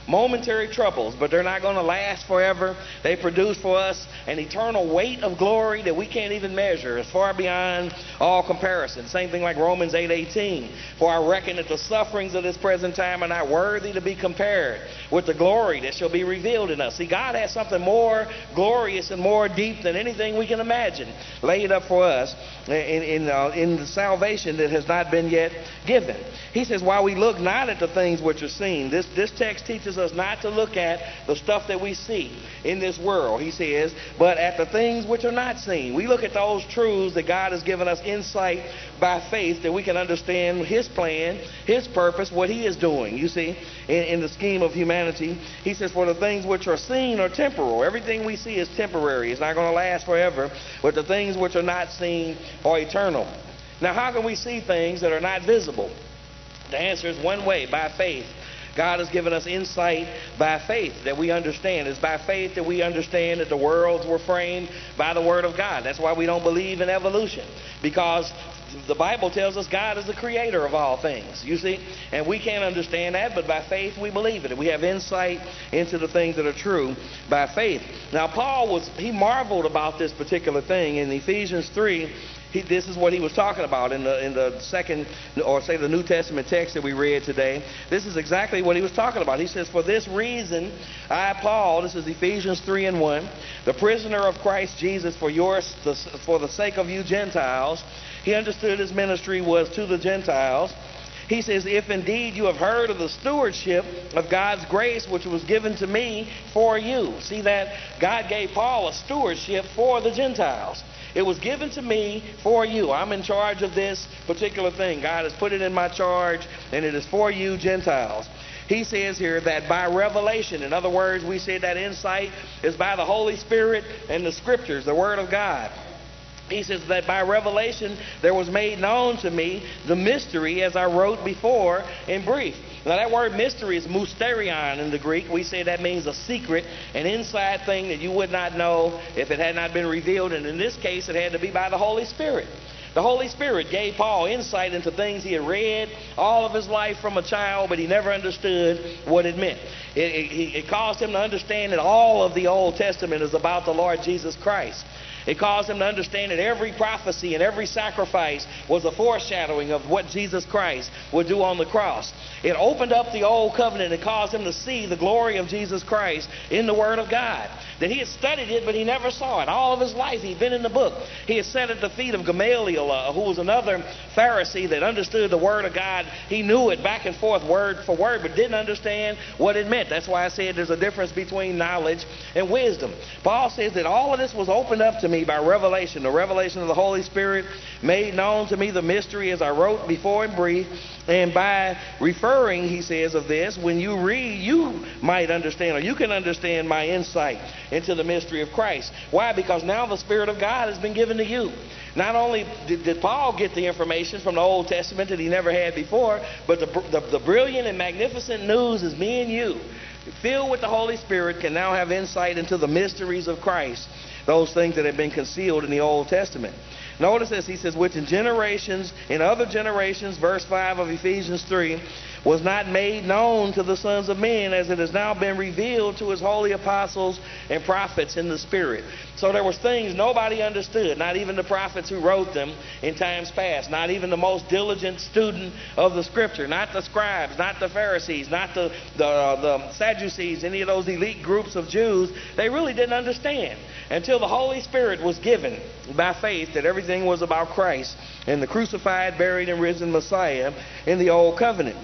momentary troubles, but they're not going to last forever. They produce for us an eternal weight of glory that we can't even measure. It's far beyond all comparison. Same thing like Romans eight eighteen. For I reckon that the sufferings of this present time are not worthy to be compared with the glory that shall be revealed in us. See, God has something more glorious and more deep than anything we can imagine laid up for us in, in, uh, in the salvation that has not been yet given. He says, while we look not at the things which are seen. This, this text teaches us not to look at the stuff that we see in this world, he says, but at the things which are not seen. We look at those truths that God has given us insight by faith that we can understand his plan, his purpose, what he is doing, you see, in, in the scheme of humanity. He says, for the things which are seen are temporal. Everything we see is temporary. It's not going to last forever. But the things which are not seen are eternal. Now, how can we see things that are not visible? The answer is one way, by faith. God has given us insight by faith that we understand. It's by faith that we understand that the worlds were framed by the Word of God. That's why we don't believe in evolution, because the Bible tells us God is the creator of all things, you see, and we can't understand that, but by faith we believe it. We have insight into the things that are true by faith. Now, Paul was, he marveled about this particular thing in Ephesians three. He, this is what he was talking about in the in the second, or say the New Testament text that we read today. This is exactly what he was talking about. He says, for this reason, I, Paul, this is Ephesians three and one, the prisoner of Christ Jesus for yours, the, for the sake of you Gentiles. He understood his ministry was to the Gentiles. He says, if indeed you have heard of the stewardship of God's grace, which was given to me for you. See that God gave Paul a stewardship for the Gentiles. It was given to me for you. I'm in charge of this particular thing. God has put it in my charge, and it is for you, Gentiles. He says here that by revelation, in other words, we say that insight is by the Holy Spirit and the Scriptures, the Word of God. He says that by revelation there was made known to me the mystery, as I wrote before in brief. Now that word mystery is mysterion in the Greek. We say that means a secret, an inside thing that you would not know if it had not been revealed. And in this case, it had to be by the Holy Spirit. The Holy Spirit gave Paul insight into things he had read all of his life from a child, but he never understood what it meant. It, it, it caused him to understand that all of the Old Testament is about the Lord Jesus Christ. It caused him to understand that every prophecy and every sacrifice was a foreshadowing of what Jesus Christ would do on the cross. It opened up the old covenant and caused him to see the glory of Jesus Christ in the Word of God. That he had studied it, but he never saw it. All of his life, he'd been in the book. He had sat at the feet of Gamaliel, uh, who was another Pharisee that understood the Word of God. He knew it back and forth, word for word, but didn't understand what it meant. That's why I said there's a difference between knowledge and wisdom. Paul says that all of this was opened up to me by revelation, the revelation of the Holy Spirit made known to me the mystery, as I wrote before in brief. And by referring, he says, of this, when you read, you might understand, or you can understand my insight into the mystery of Christ. Why? Because now the Spirit of God has been given to you. Not only did, did Paul get the information from the Old Testament that he never had before, but the, the, the brilliant and magnificent news is me and you, filled with the Holy Spirit, can now have insight into the mysteries of Christ, those things that have been concealed in the Old Testament. Notice this, he says, which in generations, in other generations, verse five of Ephesians three, was not made known to the sons of men, as it has now been revealed to his holy apostles and prophets in the Spirit. So there was things nobody understood, not even the prophets who wrote them in times past, not even the most diligent student of the Scripture, not the scribes, not the Pharisees, not the, the, uh, the Sadducees, any of those elite groups of Jews. They really didn't understand until the Holy Spirit was given by faith that everything was about Christ and the crucified, buried, and risen Messiah in the Old Covenant.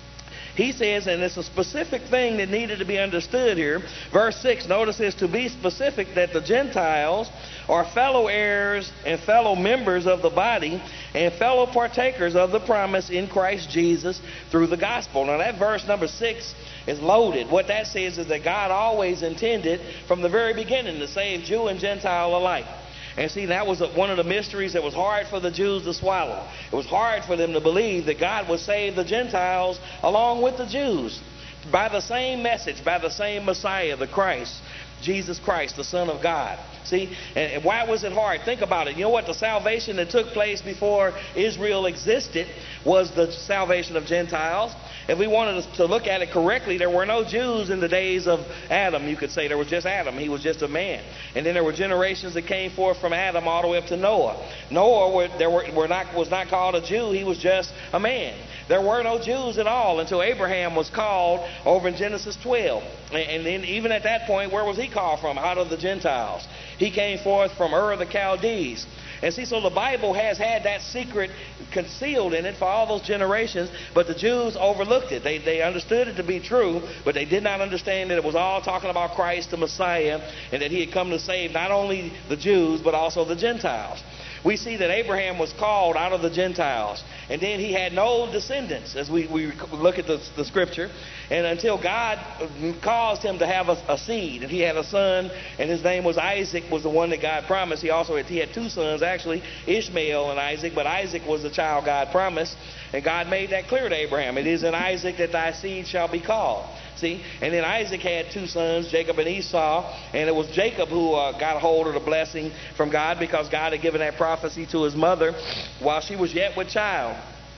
He says, and it's a specific thing that needed to be understood here. Verse six, notice this, to be specific, that the Gentiles are fellow heirs and fellow members of the body and fellow partakers of the promise in Christ Jesus through the gospel. Now that verse number six is loaded. What that says is that God always intended from the very beginning to save Jew and Gentile alike. And see, that was one of the mysteries that was hard for the Jews to swallow. It was hard for them to believe that God would save the Gentiles along with the Jews by the same message, by the same Messiah, the Christ, Jesus Christ, the Son of God. See, and why was it hard? Think about it. You know what? The salvation that took place before Israel existed was the salvation of Gentiles. if we wanted to look at it correctly, there were no Jews in the days of Adam, you could say. There was just Adam. He was just a man. And then there were generations that came forth from Adam all the way up to Noah. Noah were, there were, were not, was not called a Jew. He was just a man. There were no Jews at all until Abraham was called over in Genesis twelve. And then even at that point, where was he called from? Out of the Gentiles. He came forth from Ur of the Chaldees. And see, so the Bible has had that secret concealed in it for all those generations, but the Jews overlooked it. They, they understood it to be true, but they did not understand that it was all talking about Christ, the Messiah, and that he had come to save not only the Jews, but also the Gentiles. We see that Abraham was called out of the Gentiles, and then he had no descendants, as we, we look at the, the scripture, and until God caused him to have a, a seed, and he had a son, and his name was Isaac, was the one that God promised. He also had, he had two sons, actually, Ishmael and Isaac, but Isaac was the child God promised, and God made that clear to Abraham. It is in Isaac that thy seed shall be called. See, and then Isaac had two sons, Jacob and Esau, and it was Jacob who uh, got a hold of the blessing from God because God had given that prophecy to his mother while she was yet with child.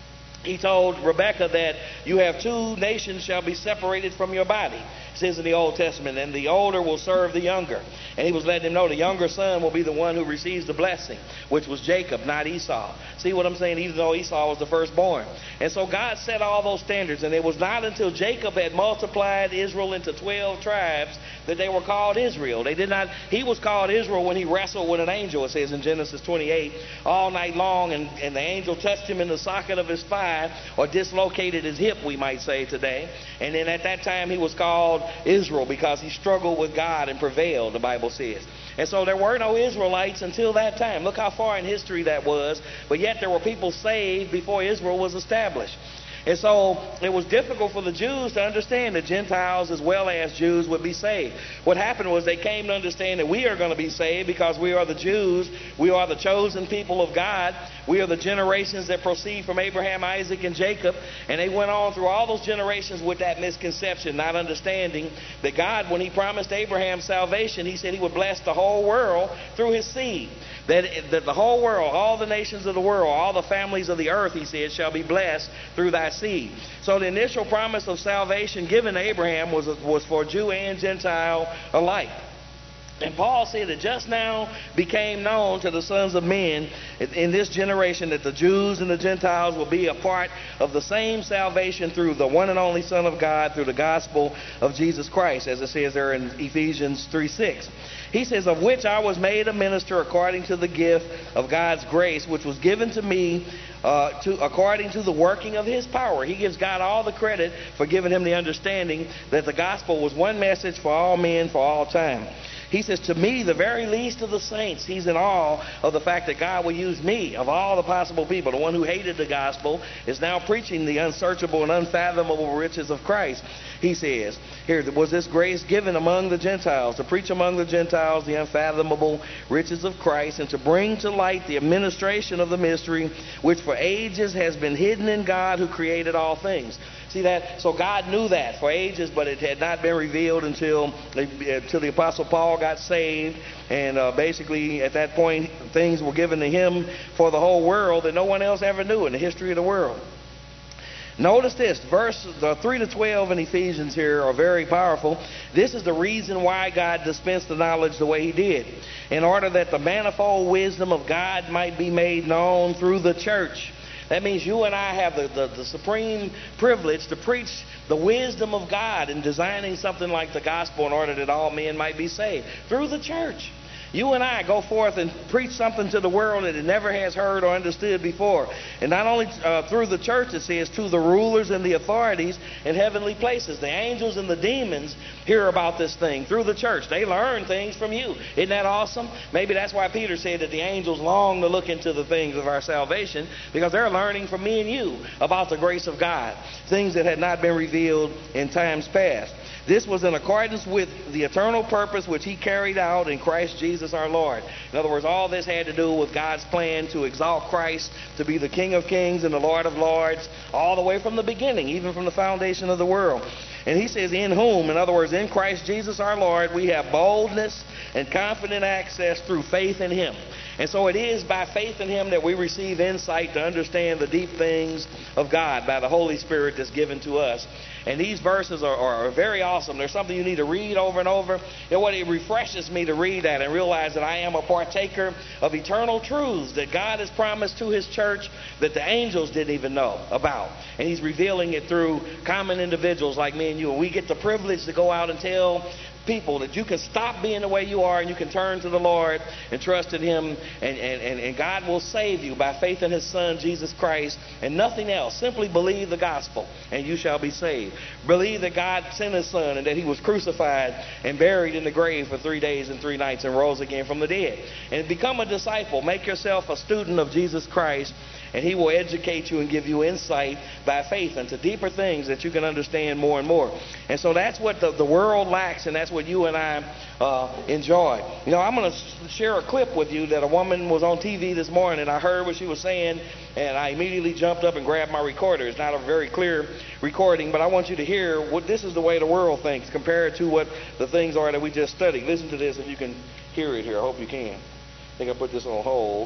He told Rebekah that you have two nations shall be separated from your body. It says in the Old Testament, and the older will serve the younger. And he was letting him know the younger son will be the one who receives the blessing, which was Jacob, not Esau. See what I'm saying? Even though Esau was the firstborn. And so God set all those standards, and it was not until Jacob had multiplied Israel into twelve tribes that they were called Israel. They did not. He was called Israel when he wrestled with an angel, it says in Genesis twenty-eight, all night long, and, and the angel touched him in the socket of his thigh, or dislocated his hip, we might say today. And then at that time he was called Israel because he struggled with God and prevailed, the Bible says. And so there were no Israelites until that time. Look how far in history that was. But yet there were people saved before Israel was established. And so it was difficult for the Jews to understand that Gentiles as well as Jews would be saved. What happened was they came to understand that we are going to be saved because we are the Jews. We are the chosen people of God. We are the generations that proceed from Abraham, Isaac, and Jacob. And they went on through all those generations with that misconception, not understanding that God, when he promised Abraham salvation, he said he would bless the whole world through his seed. That, that the whole world, all the nations of the world, all the families of the earth, he said, shall be blessed through thy seed. So the initial promise of salvation given to Abraham was, was for Jew and Gentile alike. And Paul said that just now became known to the sons of men in this generation that the Jews and the Gentiles will be a part of the same salvation through the one and only Son of God, through the gospel of Jesus Christ, as it says there in Ephesians three six. He says, of which I was made a minister according to the gift of God's grace, which was given to me uh, to, according to the working of his power. He gives God all the credit for giving him the understanding that the gospel was one message for all men for all time. He says, to me, the very least of the saints, he's in awe of the fact that God will use me, of all the possible people. The one who hated the gospel is now preaching the unsearchable and unfathomable riches of Christ. He says, here, was this grace given among the Gentiles, to preach among the Gentiles the unfathomable riches of Christ, and to bring to light the administration of the mystery, which for ages has been hidden in God who created all things. See that? So God knew that for ages, but it had not been revealed until, until the Apostle Paul got saved. And uh, basically, at that point, things were given to him for the whole world that no one else ever knew in the history of the world. Notice this, verse uh, three to twelve in Ephesians here are very powerful. This is the reason why God dispensed the knowledge the way he did, in order that the manifold wisdom of God might be made known through the church. That means you and I have the, the, the supreme privilege to preach the wisdom of God in designing something like the gospel in order that all men might be saved through the church. You and I go forth and preach something to the world that it never has heard or understood before. And not only uh, through the church, it says, to the rulers and the authorities in heavenly places. The angels and the demons hear about this thing through the church. They learn things from you. Isn't that awesome? Maybe that's why Peter said that the angels long to look into the things of our salvation, because they're learning from me and you about the grace of God, things that had not been revealed in times past. This was in accordance with the eternal purpose which he carried out in Christ Jesus our Lord. In other words, all this had to do with God's plan to exalt Christ to be the King of Kings and the Lord of Lords, all the way from the beginning, even from the foundation of the world. And he says, in whom, in other words, in Christ Jesus our Lord, we have boldness and confident access through faith in him. And so it is by faith in him that we receive insight to understand the deep things of God by the Holy Spirit that's given to us. And these verses are, are, are very awesome. They're something you need to read over and over. You know what? It refreshes me to read that and realize that I am a partaker of eternal truths that God has promised to his church that the angels didn't even know about. And he's revealing it through common individuals like me and you. And we get the privilege to go out and tell people that you can stop being the way you are and you can turn to the Lord and trust in him, and, and, and, and God will save you by faith in his son Jesus Christ and nothing else. Simply believe the gospel and you shall be saved. Believe that God sent his son and that he was crucified and buried in the grave for three days and three nights and rose again from the dead. And become a disciple. Make yourself a student of Jesus Christ, and he will educate you and give you insight by faith into deeper things that you can understand more and more. And so that's what the, the world lacks, and that's what you and I uh, enjoy. You know, I'm going to share a clip with you that a woman was on T V this morning, and I heard what she was saying, and I immediately jumped up and grabbed my recorder. It's not a very clear recording, but I want you to hear what this is the way the world thinks compared to what the things are that we just studied. Listen to this if you can hear it here. I hope you can. I think I put this on hold.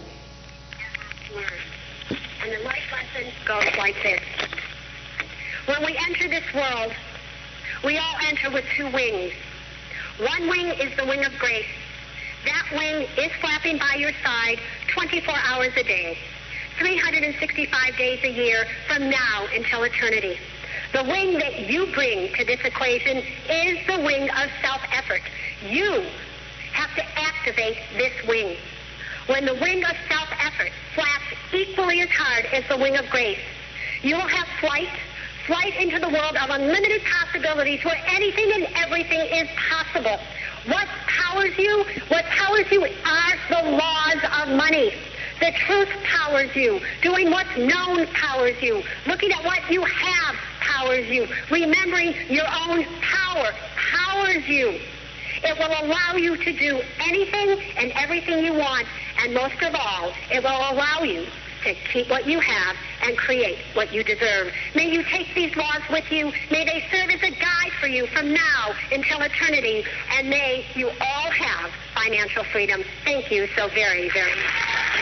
And the life lesson goes like this. When we enter this world, we all enter with two wings. One wing is the wing of grace. That wing is flapping by your side twenty-four hours a day, three hundred sixty-five days a year from now until eternity. The wing that you bring to this equation is the wing of self-effort. You have to activate this wing. When the wing of self-effort flaps equally as hard as the wing of grace, you will have flight, flight into the world of unlimited possibilities where anything and everything is possible. What powers you? What powers you are the laws of money. The truth powers you. Doing what's known powers you. Looking at what you have powers you. Remembering your own power powers you. It will allow you to do anything and everything you want. And most of all, it will allow you to keep what you have and create what you deserve. May you take these laws with you. May they serve as a guide for you from now until eternity. And may you all have financial freedom. Thank you so very, very much.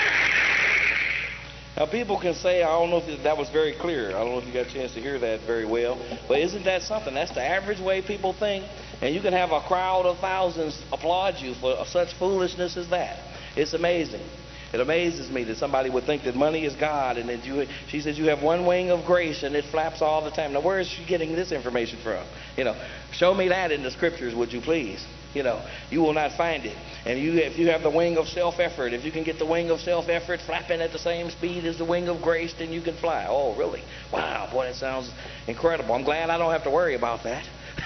Now, people can say, I don't know if that was very clear. I don't know if you got a chance to hear that very well. But isn't that something? That's the average way people think. And you can have a crowd of thousands applaud you for such foolishness as that. It's amazing. It amazes me that somebody would think that money is God, and that you, she says you have one wing of grace and it flaps all the time. Now, where is she getting this information from? You know, show me that in the scriptures, would you please? You know, you will not find it. And you, if you have the wing of self-effort, if you can get the wing of self-effort flapping at the same speed as the wing of grace, then you can fly. Oh, really? Wow, boy, that sounds incredible. I'm glad I don't have to worry about that.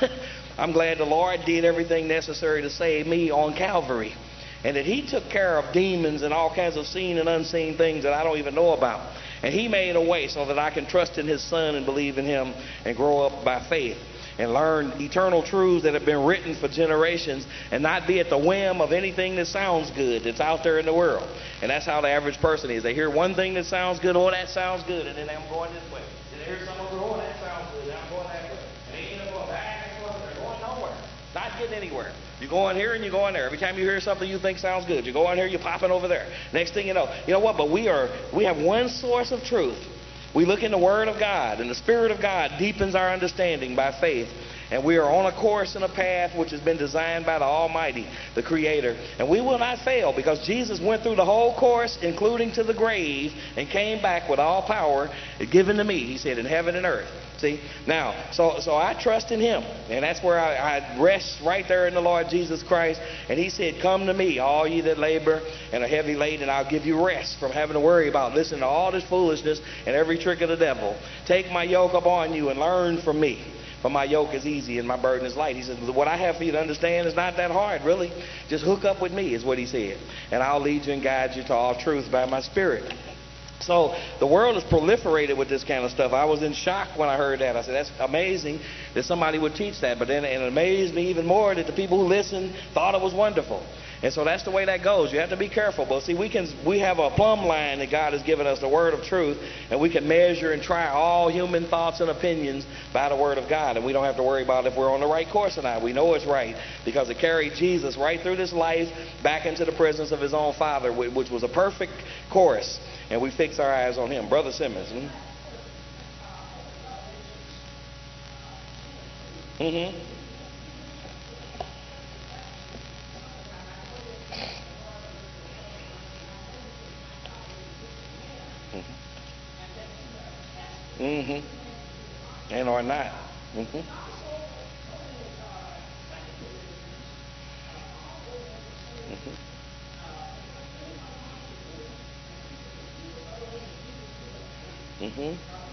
I'm glad the Lord did everything necessary to save me on Calvary, and that he took care of demons and all kinds of seen and unseen things that I don't even know about. And he made a way so that I can trust in his son and believe in him and grow up by faith and learn eternal truths that have been written for generations and not be at the whim of anything that sounds good that's out there in the world. And that's how the average person is. They hear one thing that sounds good, oh, that sounds good, and then I'm going this way. Then they hear someone go, oh, that sounds good, and I'm going that way. And they end up going back and forth. They're going nowhere. Not getting anywhere. You go in here and you go in there. Every time you hear something you think sounds good, you go in here, you're popping over there. Next thing you know, you know what? But we are, we have one source of truth. We look in the Word of God, and the Spirit of God deepens our understanding by faith. And we are on a course and a path which has been designed by the Almighty, the Creator. And we will not fail because Jesus went through the whole course, including to the grave, and came back with all power given to me, he said, in heaven and earth. See? Now, so so I trust in him. And that's where I, I rest right there in the Lord Jesus Christ. And he said, come to me, all ye that labor and are heavy laden, and I'll give you rest from having to worry about listening to all this foolishness and every trick of the devil. Take my yoke upon you and learn from me. For my yoke is easy and my burden is light. He says, what I have for you to understand is not that hard, really. Just hook up with me is what he said. And I'll lead you and guide you to all truth by my Spirit. So the world has proliferated with this kind of stuff. I was in shock when I heard that. I said, that's amazing that somebody would teach that. But then it amazed me even more that the people who listened thought it was wonderful. And so that's the way that goes. You have to be careful. But see, we can we have a plumb line that God has given us, the word of truth, and we can measure and try all human thoughts and opinions by the word of God. And we don't have to worry about if we're on the right course or not. We know it's right because it carried Jesus right through this life back into the presence of his own Father, which was a perfect course. And we fix our eyes on him. Brother Simmons. Hmm? Mm-hmm. Mm-hmm. And or not. Mm-hmm. Mm-hmm. Mm-hmm.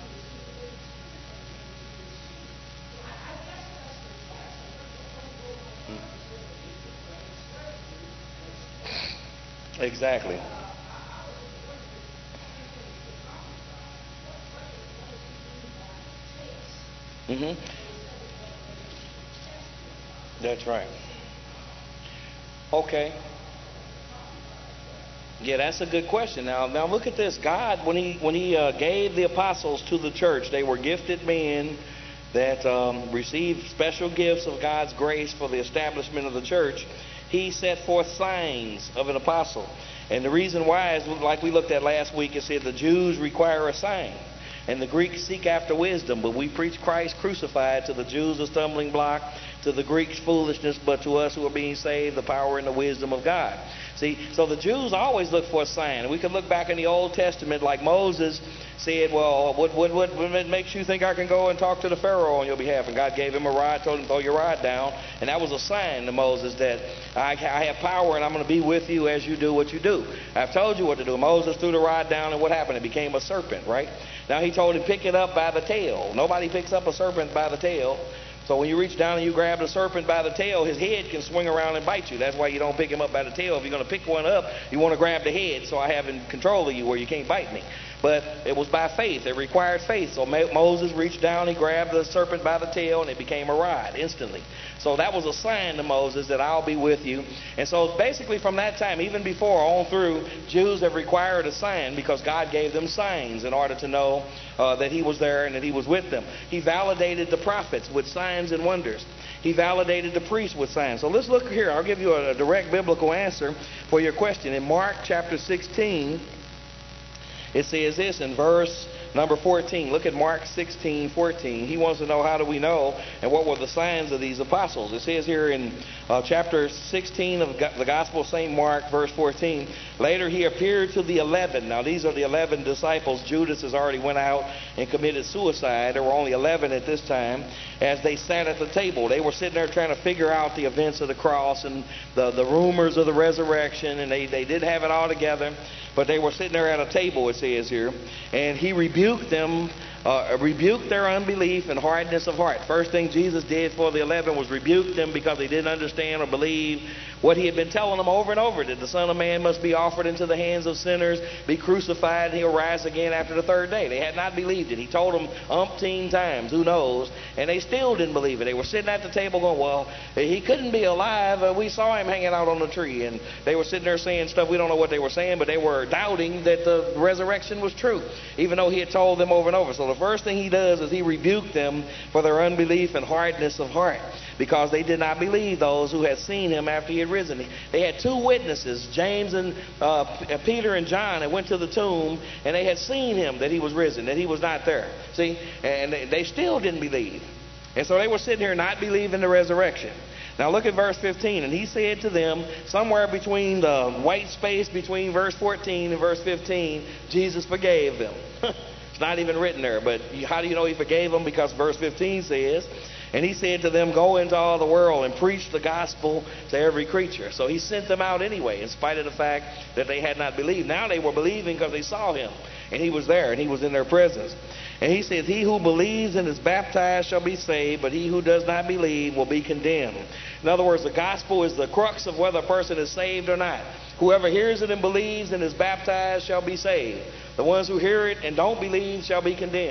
Exactly. Mm-hmm. That's right. Okay. Yeah, that's a good question. Now, now look at this. God, when he when he uh, gave the apostles to the church, they were gifted men that um, received special gifts of God's grace for the establishment of the church. He set forth signs of an apostle, and the reason why is like we looked at last week. It said the Jews require a sign, and the Greeks seek after wisdom. But we preach Christ crucified. To the Jews a stumbling block, to the Greeks foolishness, but to us who are being saved, the power and the wisdom of God. See, so the Jews always look for a sign. And we can look back in the Old Testament, like Moses said, well, what, what, what, what makes you think I can go and talk to the Pharaoh on your behalf? And God gave him a rod, told him, throw your rod down. And that was a sign to Moses that I, I have power and I'm going to be with you as you do what you do. I've told you what to do. Moses threw the rod down, and what happened? It became a serpent, right? Now he told him, pick it up by the tail. Nobody picks up a serpent by the tail. So when you reach down and you grab the serpent by the tail, his head can swing around and bite you. That's why you don't pick him up by the tail. If you're going to pick one up, you want to grab the head so I have in control of you where you can't bite me. But it was by faith. It required faith. So Moses reached down, he grabbed the serpent by the tail, and it became a rod instantly. So that was a sign to Moses that I'll be with you. And so basically from that time, even before, on through, Jews have required a sign because God gave them signs in order to know uh, that he was there and that he was with them. He validated the prophets with signs and wonders. He validated the priests with signs. So let's look here. I'll give you a, a direct biblical answer for your question. In Mark chapter sixteen, it says this in verse number fourteen. Look at Mark sixteen fourteen. He wants to know, how do we know and what were the signs of these apostles? It says here in uh, chapter sixteen of the Gospel of Saint Mark, verse fourteen, later he appeared to the eleven. Now these are the eleven disciples. Judas has already went out and committed suicide. There were only eleven at this time. As they sat at the table, they were sitting there trying to figure out the events of the cross and the, the rumors of the resurrection, and they, they didn't have it all together. But they were sitting there at a table, it says here, and he rebuked them, uh, rebuked their unbelief and hardness of heart. First thing Jesus did for the eleven was rebuke them because they didn't understand or believe what he had been telling them over and over, that the Son of Man must be offered into the hands of sinners, be crucified, and he'll rise again after the third day. They had not believed it. He told them umpteen times, who knows, and they still didn't believe it. They were sitting at the table going, well, he couldn't be alive. Uh, we saw him hanging out on the tree. And they were sitting there saying stuff. We don't know what they were saying, but they were doubting that the resurrection was true, even though he had told them over and over. So the first thing he does is he rebuked them for their unbelief and hardness of heart, because they did not believe those who had seen him after he had risen. They had two witnesses, James and uh, Peter and John, that went to the tomb, and they had seen him, that he was risen, that he was not there. See, and they, they still didn't believe. And so they were sitting here not believing the resurrection. Now look at verse fifteen. And he said to them, somewhere between the white space between verse fourteen and verse fifteen, Jesus forgave them. It's not even written there, but how do you know he forgave them? Because verse fifteen says, and he said to them, go into all the world and preach the gospel to every creature. So he sent them out anyway, in spite of the fact that they had not believed. Now they were believing because they saw him, and he was there, and he was in their presence. And he says, he who believes and is baptized shall be saved, but he who does not believe will be condemned. In other words, the gospel is the crux of whether a person is saved or not. Whoever hears it and believes and is baptized shall be saved. The ones who hear it and don't believe shall be condemned.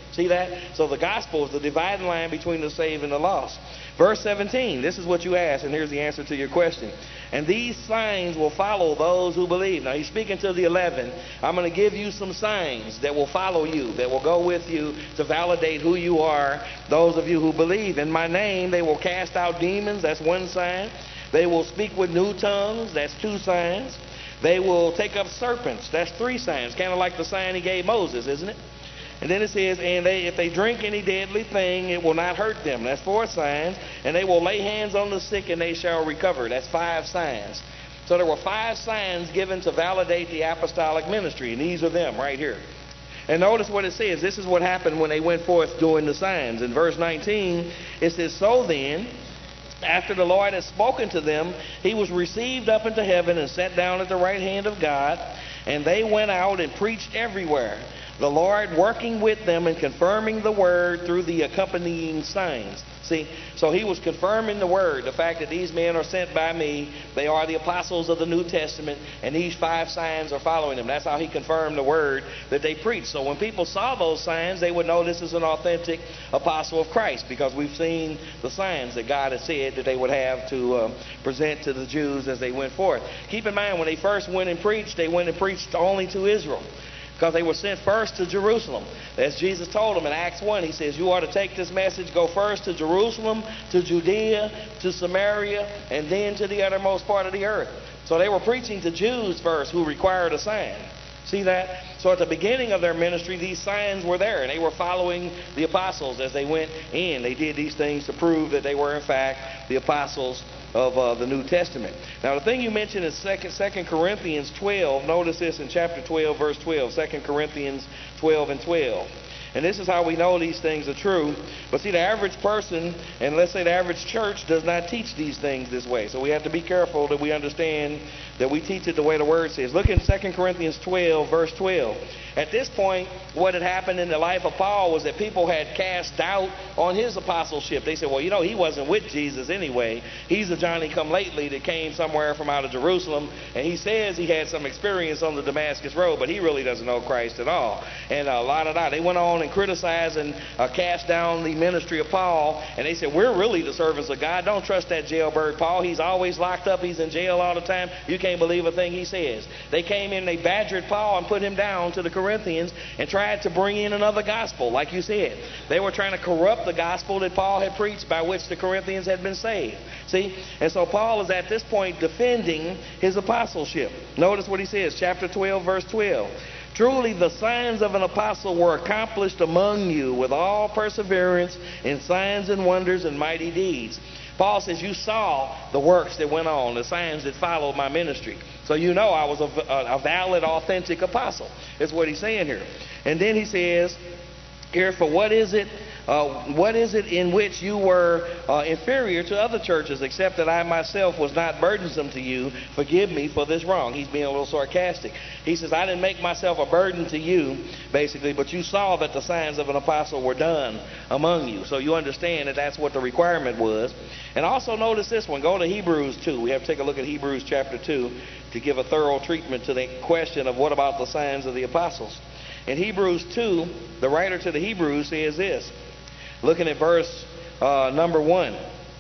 See that? So the gospel is the dividing line between the saved and the lost. Verse seventeen, this is what you asked, and here's the answer to your question. And these signs will follow those who believe. Now he's speaking to the eleven. I'm going to give you some signs that will follow you, that will go with you to validate who you are. Those of you who believe in my name, they will cast out demons. That's one sign. They will speak with new tongues. That's two signs. They will take up serpents. That's three signs. Kind of like the sign he gave Moses, isn't it? And then it says, and they, if they drink any deadly thing, it will not hurt them. That's four signs. And they will lay hands on the sick and they shall recover. That's five signs. So there were five signs given to validate the apostolic ministry. And these are them right here. And notice what it says. This is what happened when they went forth doing the signs. In verse nineteen, it says, so then, after the Lord had spoken to them, he was received up into heaven and sat down at the right hand of God. And they went out and preached everywhere, the Lord working with them and confirming the word through the accompanying signs. See, so he was confirming the word, the fact that these men are sent by me. They are the apostles of the New Testament, and these five signs are following them. That's how he confirmed the word that they preached. So when people saw those signs, they would know this is an authentic apostle of Christ, because we've seen the signs that God has said that they would have to uh, present to the Jews as they went forth. Keep in mind, when they first went and preached, they went and preached only to Israel, because they were sent first to Jerusalem. As Jesus told them in Acts one, he says, you are to take this message, go first to Jerusalem, to Judea, to Samaria, and then to the uttermost part of the earth. So they were preaching to Jews first, who required a sign. See that? So at the beginning of their ministry, these signs were there, and they were following the apostles as they went in. They did these things to prove that they were, in fact, the apostles of uh, the New Testament. Now, the thing you mentioned is Second Corinthians twelve. Notice this in chapter twelve, verse twelve. Second Corinthians twelve and twelve. And this is how we know these things are true. But see, the average person, and let's say the average church, does not teach these things this way. So we have to be careful that we understand that we teach it the way the word says. Look in Second Corinthians twelve, verse twelve. At this point, what had happened in the life of Paul was that people had cast doubt on his apostleship. They said, well, you know, he wasn't with Jesus anyway. He's a Johnny-come-lately that came somewhere from out of Jerusalem, and he says he had some experience on the Damascus Road, but he really doesn't know Christ at all. And a lot of that. They went on and criticized and uh, cast down the ministry of Paul, and they said, we're really the servants of God. Don't trust that jailbird Paul. He's always locked up. He's in jail all the time. You can't believe a thing he says. They came in, they badgered Paul and put him down to the Corinthians and tried to bring in another gospel, like you said. They were trying to corrupt the gospel that Paul had preached, by which the Corinthians had been saved. See? And so Paul is at this point defending his apostleship. Notice what he says, chapter twelve, verse twelve. Truly the signs of an apostle were accomplished among you with all perseverance in signs and wonders and mighty deeds. Paul says, you saw the works that went on, the signs that followed my ministry. So you know I was a, a, a valid, authentic apostle. That's what he's saying here. And then he says here, for what is it, uh, what is it in which you were uh, inferior to other churches, except that I myself was not burdensome to you? Forgive me for this wrong. He's being a little sarcastic. He says, I didn't make myself a burden to you, basically, but you saw that the signs of an apostle were done among you. So you understand that that's what the requirement was. And also notice this one. Go to Hebrews two. We have to take a look at Hebrews chapter two to give a thorough treatment to the question of what about the signs of the apostles. In Hebrews two, the writer to the Hebrews says this. Looking at verse uh, number one.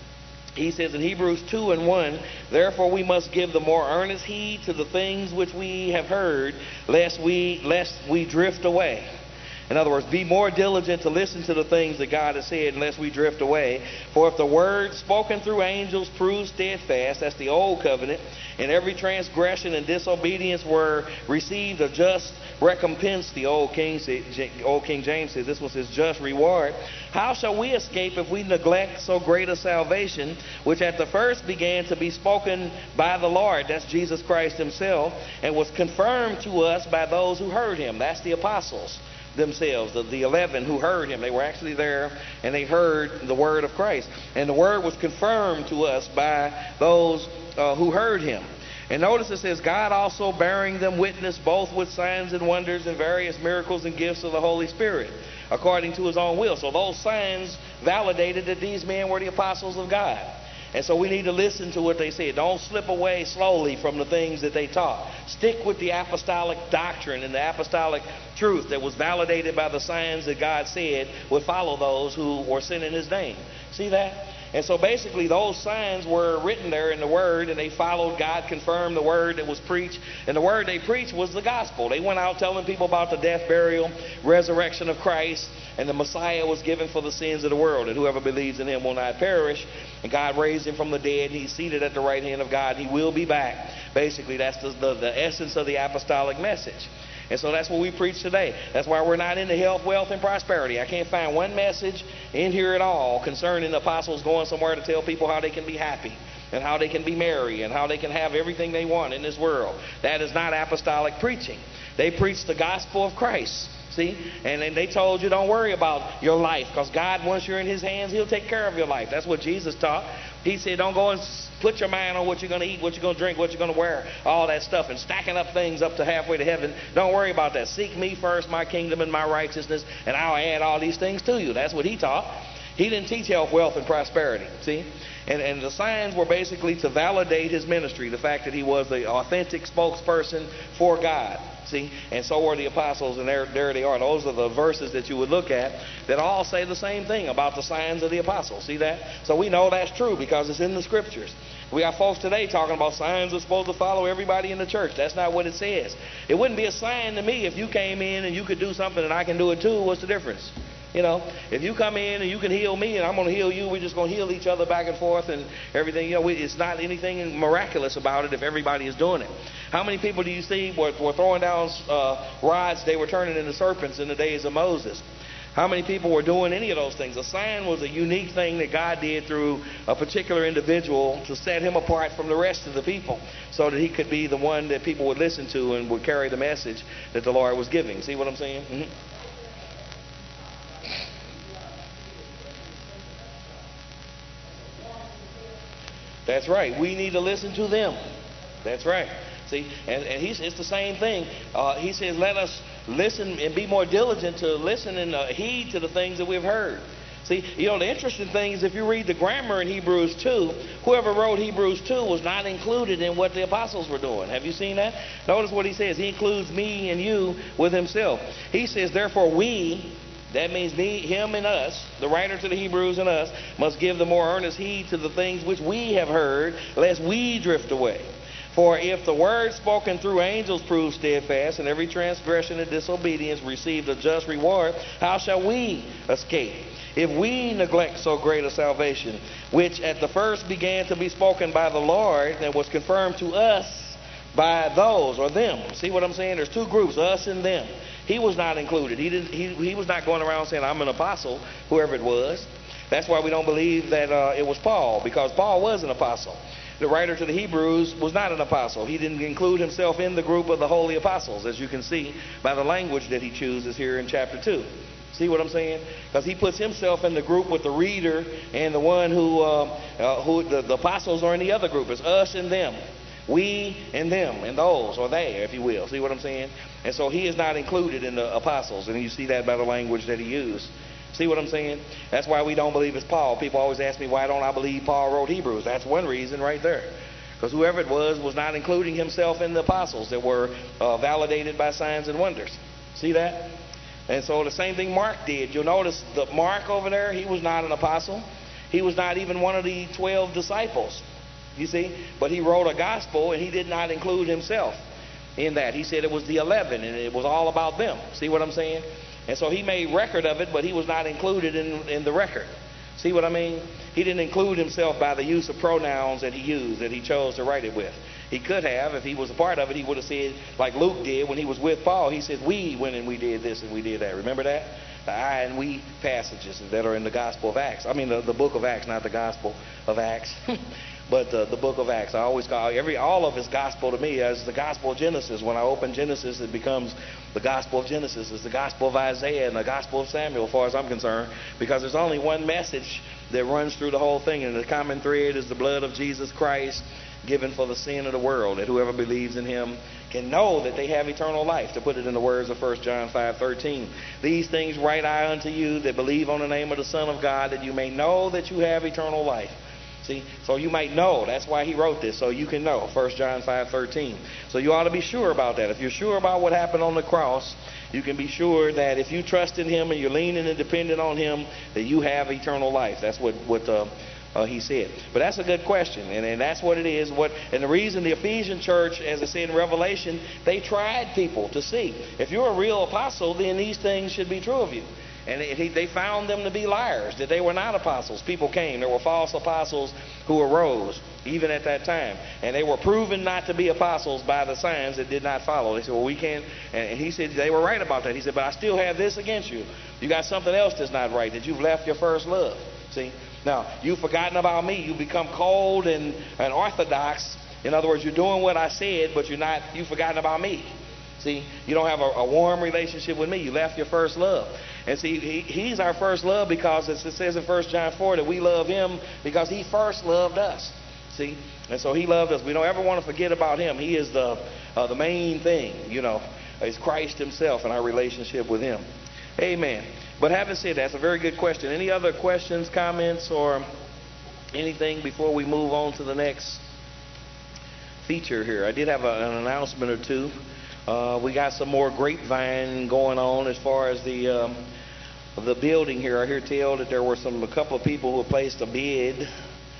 He says in Hebrews two and one, therefore we must give the more earnest heed to the things which we have heard, lest we lest we drift away. In other words, be more diligent to listen to the things that God has said, unless we drift away. For if the word spoken through angels proves steadfast, that's the old covenant, and every transgression and disobedience were received a just recompense, the old King, old King James says this was his just reward, how shall we escape if we neglect so great a salvation, which at the first began to be spoken by the Lord, that's Jesus Christ himself, and was confirmed to us by those who heard him, that's the apostles themselves, the, the eleven who heard him. They were actually there, and they heard the word of Christ. And the word was confirmed to us by those uh, who heard him. And notice it says, God also bearing them witness both with signs and wonders and various miracles and gifts of the Holy Spirit, according to his own will. So those signs validated that these men were the apostles of God. And so we need to listen to what they said. Don't slip away slowly from the things that they taught. Stick with the apostolic doctrine and the apostolic truth that was validated by the signs that God said would follow those who were sent in his name. See that? And so basically those signs were written there in the Word, and they followed. God confirmed the Word that was preached. And the Word they preached was the gospel. They went out telling people about the death, burial, resurrection of Christ, and the Messiah was given for the sins of the world, and whoever believes in him will not perish. And God raised him from the dead. He's seated at the right hand of God. He will be back. Basically, that's the, the, the essence of the apostolic message. And so that's what we preach today. That's why we're not into health, wealth, and prosperity. I can't find one message in here at all concerning the apostles going somewhere to tell people how they can be happy and how they can be merry and how they can have everything they want in this world. That is not apostolic preaching. They preach the gospel of Christ. See? And then they told you don't worry about your life, because God, once you're in his hands, he'll take care of your life. That's what Jesus taught. He said don't go and put your mind on what you're going to eat, what you're going to drink, what you're going to wear, all that stuff, and stacking up things up to halfway to heaven. Don't worry about that. Seek me first, my kingdom and my righteousness, and I'll add all these things to you. That's what he taught. He didn't teach health, wealth, and prosperity. See? And, and the signs were basically to validate his ministry, the fact that he was the authentic spokesperson for God. See? And so were the apostles, and there, there they are. Those are the verses that you would look at that all say the same thing about the signs of the apostles. See that? So we know that's true because it's in the scriptures. We got folks today talking about signs are supposed to follow everybody in the church. That's not what it says. It wouldn't be a sign to me if you came in and you could do something and I can do it too. What's the difference? You know, if you come in and you can heal me and I'm going to heal you, we're just going to heal each other back and forth and everything. You know, we, it's not anything miraculous about it if everybody is doing it. How many people do you see were, were throwing down uh, rods they were turning into serpents in the days of Moses? How many people were doing any of those things? A sign was a unique thing that God did through a particular individual to set him apart from the rest of the people so that he could be the one that people would listen to and would carry the message that the Lord was giving. See what I'm saying? Mm-hmm. That's right. We need to listen to them. That's right. See, and, and he's, it's the same thing. Uh, he says, let us listen and be more diligent to listen and uh, heed to the things that we've heard. See, you know, the interesting thing is if you read the grammar in Hebrews two, whoever wrote Hebrews two was not included in what the apostles were doing. Have you seen that? Notice what he says. He includes me and you with himself. He says, therefore we... That means me, him, and us, the writer to the Hebrews and us, must give the more earnest heed to the things which we have heard, lest we drift away. For if the word spoken through angels proved steadfast, and every transgression and disobedience received a just reward, how shall we escape? If we neglect so great a salvation, which at the first began to be spoken by the Lord, and was confirmed to us by those, or them. See what I'm saying? There's two groups, us and them. He was not included. He didn't. He, he was not going around saying, I'm an apostle, whoever it was. That's why we don't believe that uh, it was Paul, because Paul was an apostle. The writer to the Hebrews was not an apostle. He didn't include himself in the group of the holy apostles, as you can see by the language that he chooses here in chapter two. See what I'm saying? Because he puts himself in the group with the reader and the one who, uh, uh, who the, the apostles are in the other group. It's us and them. We and them and those, or they, if you will. See what I'm saying? And so he is not included in the apostles, and you see that by the language that he used. See what I'm saying? That's why we don't believe it's Paul. People always ask me, why don't I believe Paul wrote Hebrews? That's one reason right there. Because whoever it was was not including himself in the apostles that were uh, validated by signs and wonders. See that? And so the same thing Mark did. You'll notice that Mark over there, he was not an apostle. He was not even one of the twelve disciples. You see? But he wrote a gospel, and he did not include himself in that. He said it was the eleven, and it was all about them. See what I'm saying? And so he made record of it, but he was not included in, in the record. See what I mean? He didn't include himself by the use of pronouns that he used, that he chose to write it with. He could have. If he was a part of it, he would have said, like Luke did when he was with Paul. He said, we went and we did this and we did that. Remember that? The I and we passages that are in the Gospel of Acts. I mean, the, the book of Acts, not the Gospel of Acts. But uh, the book of Acts, I always call every all of it's gospel to me as the Gospel of Genesis. When I open Genesis, it becomes the Gospel of Genesis. It's the Gospel of Isaiah and the Gospel of Samuel, as far as I'm concerned, because there's only one message that runs through the whole thing, and the common thread is the blood of Jesus Christ given for the sin of the world, that whoever believes in him can know that they have eternal life, to put it in the words of First John five thirteen. These things write I unto you that believe on the name of the Son of God, that you may know that you have eternal life. See, so you might know. That's why he wrote this, so you can know. First John five thirteen. So you ought to be sure about that. If you're sure about what happened on the cross, you can be sure that if you trust in him and you're leaning and dependent on him, that you have eternal life. That's what what uh, uh, he said. But that's a good question, and, and that's what it is. What and the reason the Ephesian church, as I said in Revelation, they tried people to see if you're a real apostle, then these things should be true of you. And he, they found them to be liars, that they were not apostles. People came. There were false apostles who arose, even at that time. And they were proven not to be apostles by the signs that did not follow. They said, well, we can't. And he said, they were right about that. He said, but I still have this against you. You got something else that's not right, that you've left your first love. See? Now, you've forgotten about me. You've become cold and, and orthodox. In other words, you're doing what I said, but you're not, you've forgotten about me. See, you don't have a, a warm relationship with me. You left your first love. And see, he, he's our first love because it says in First John four that we love him because he first loved us. See, and so he loved us. We don't ever want to forget about him. He is the uh, the main thing, you know, is Christ himself and our relationship with him. Amen. But having said that, that's a very good question. Any other questions, comments, or anything before we move on to the next feature here? I did have a, an announcement or two. Uh, we got some more grapevine going on as far as the um, the building here. I hear tell that there were some a couple of people who placed a bid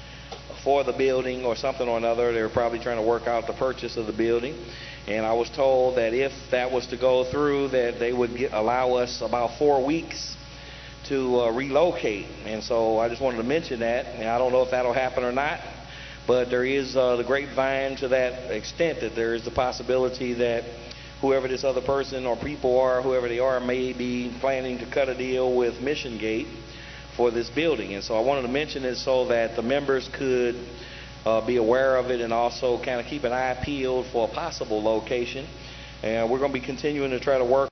for the building or something or another. They were probably trying to work out the purchase of the building. And I was told that if that was to go through, that they would get, allow us about four weeks to uh, relocate. And so I just wanted to mention that. And I don't know if that'll happen or not. But there is uh, the grapevine to that extent that there is the possibility that whoever this other person or people are, whoever they are, may be planning to cut a deal with Mission Gate for this building. And so I wanted to mention it so that the members could uh, be aware of it and also kind of keep an eye peeled for a possible location. And we're going to be continuing to try to work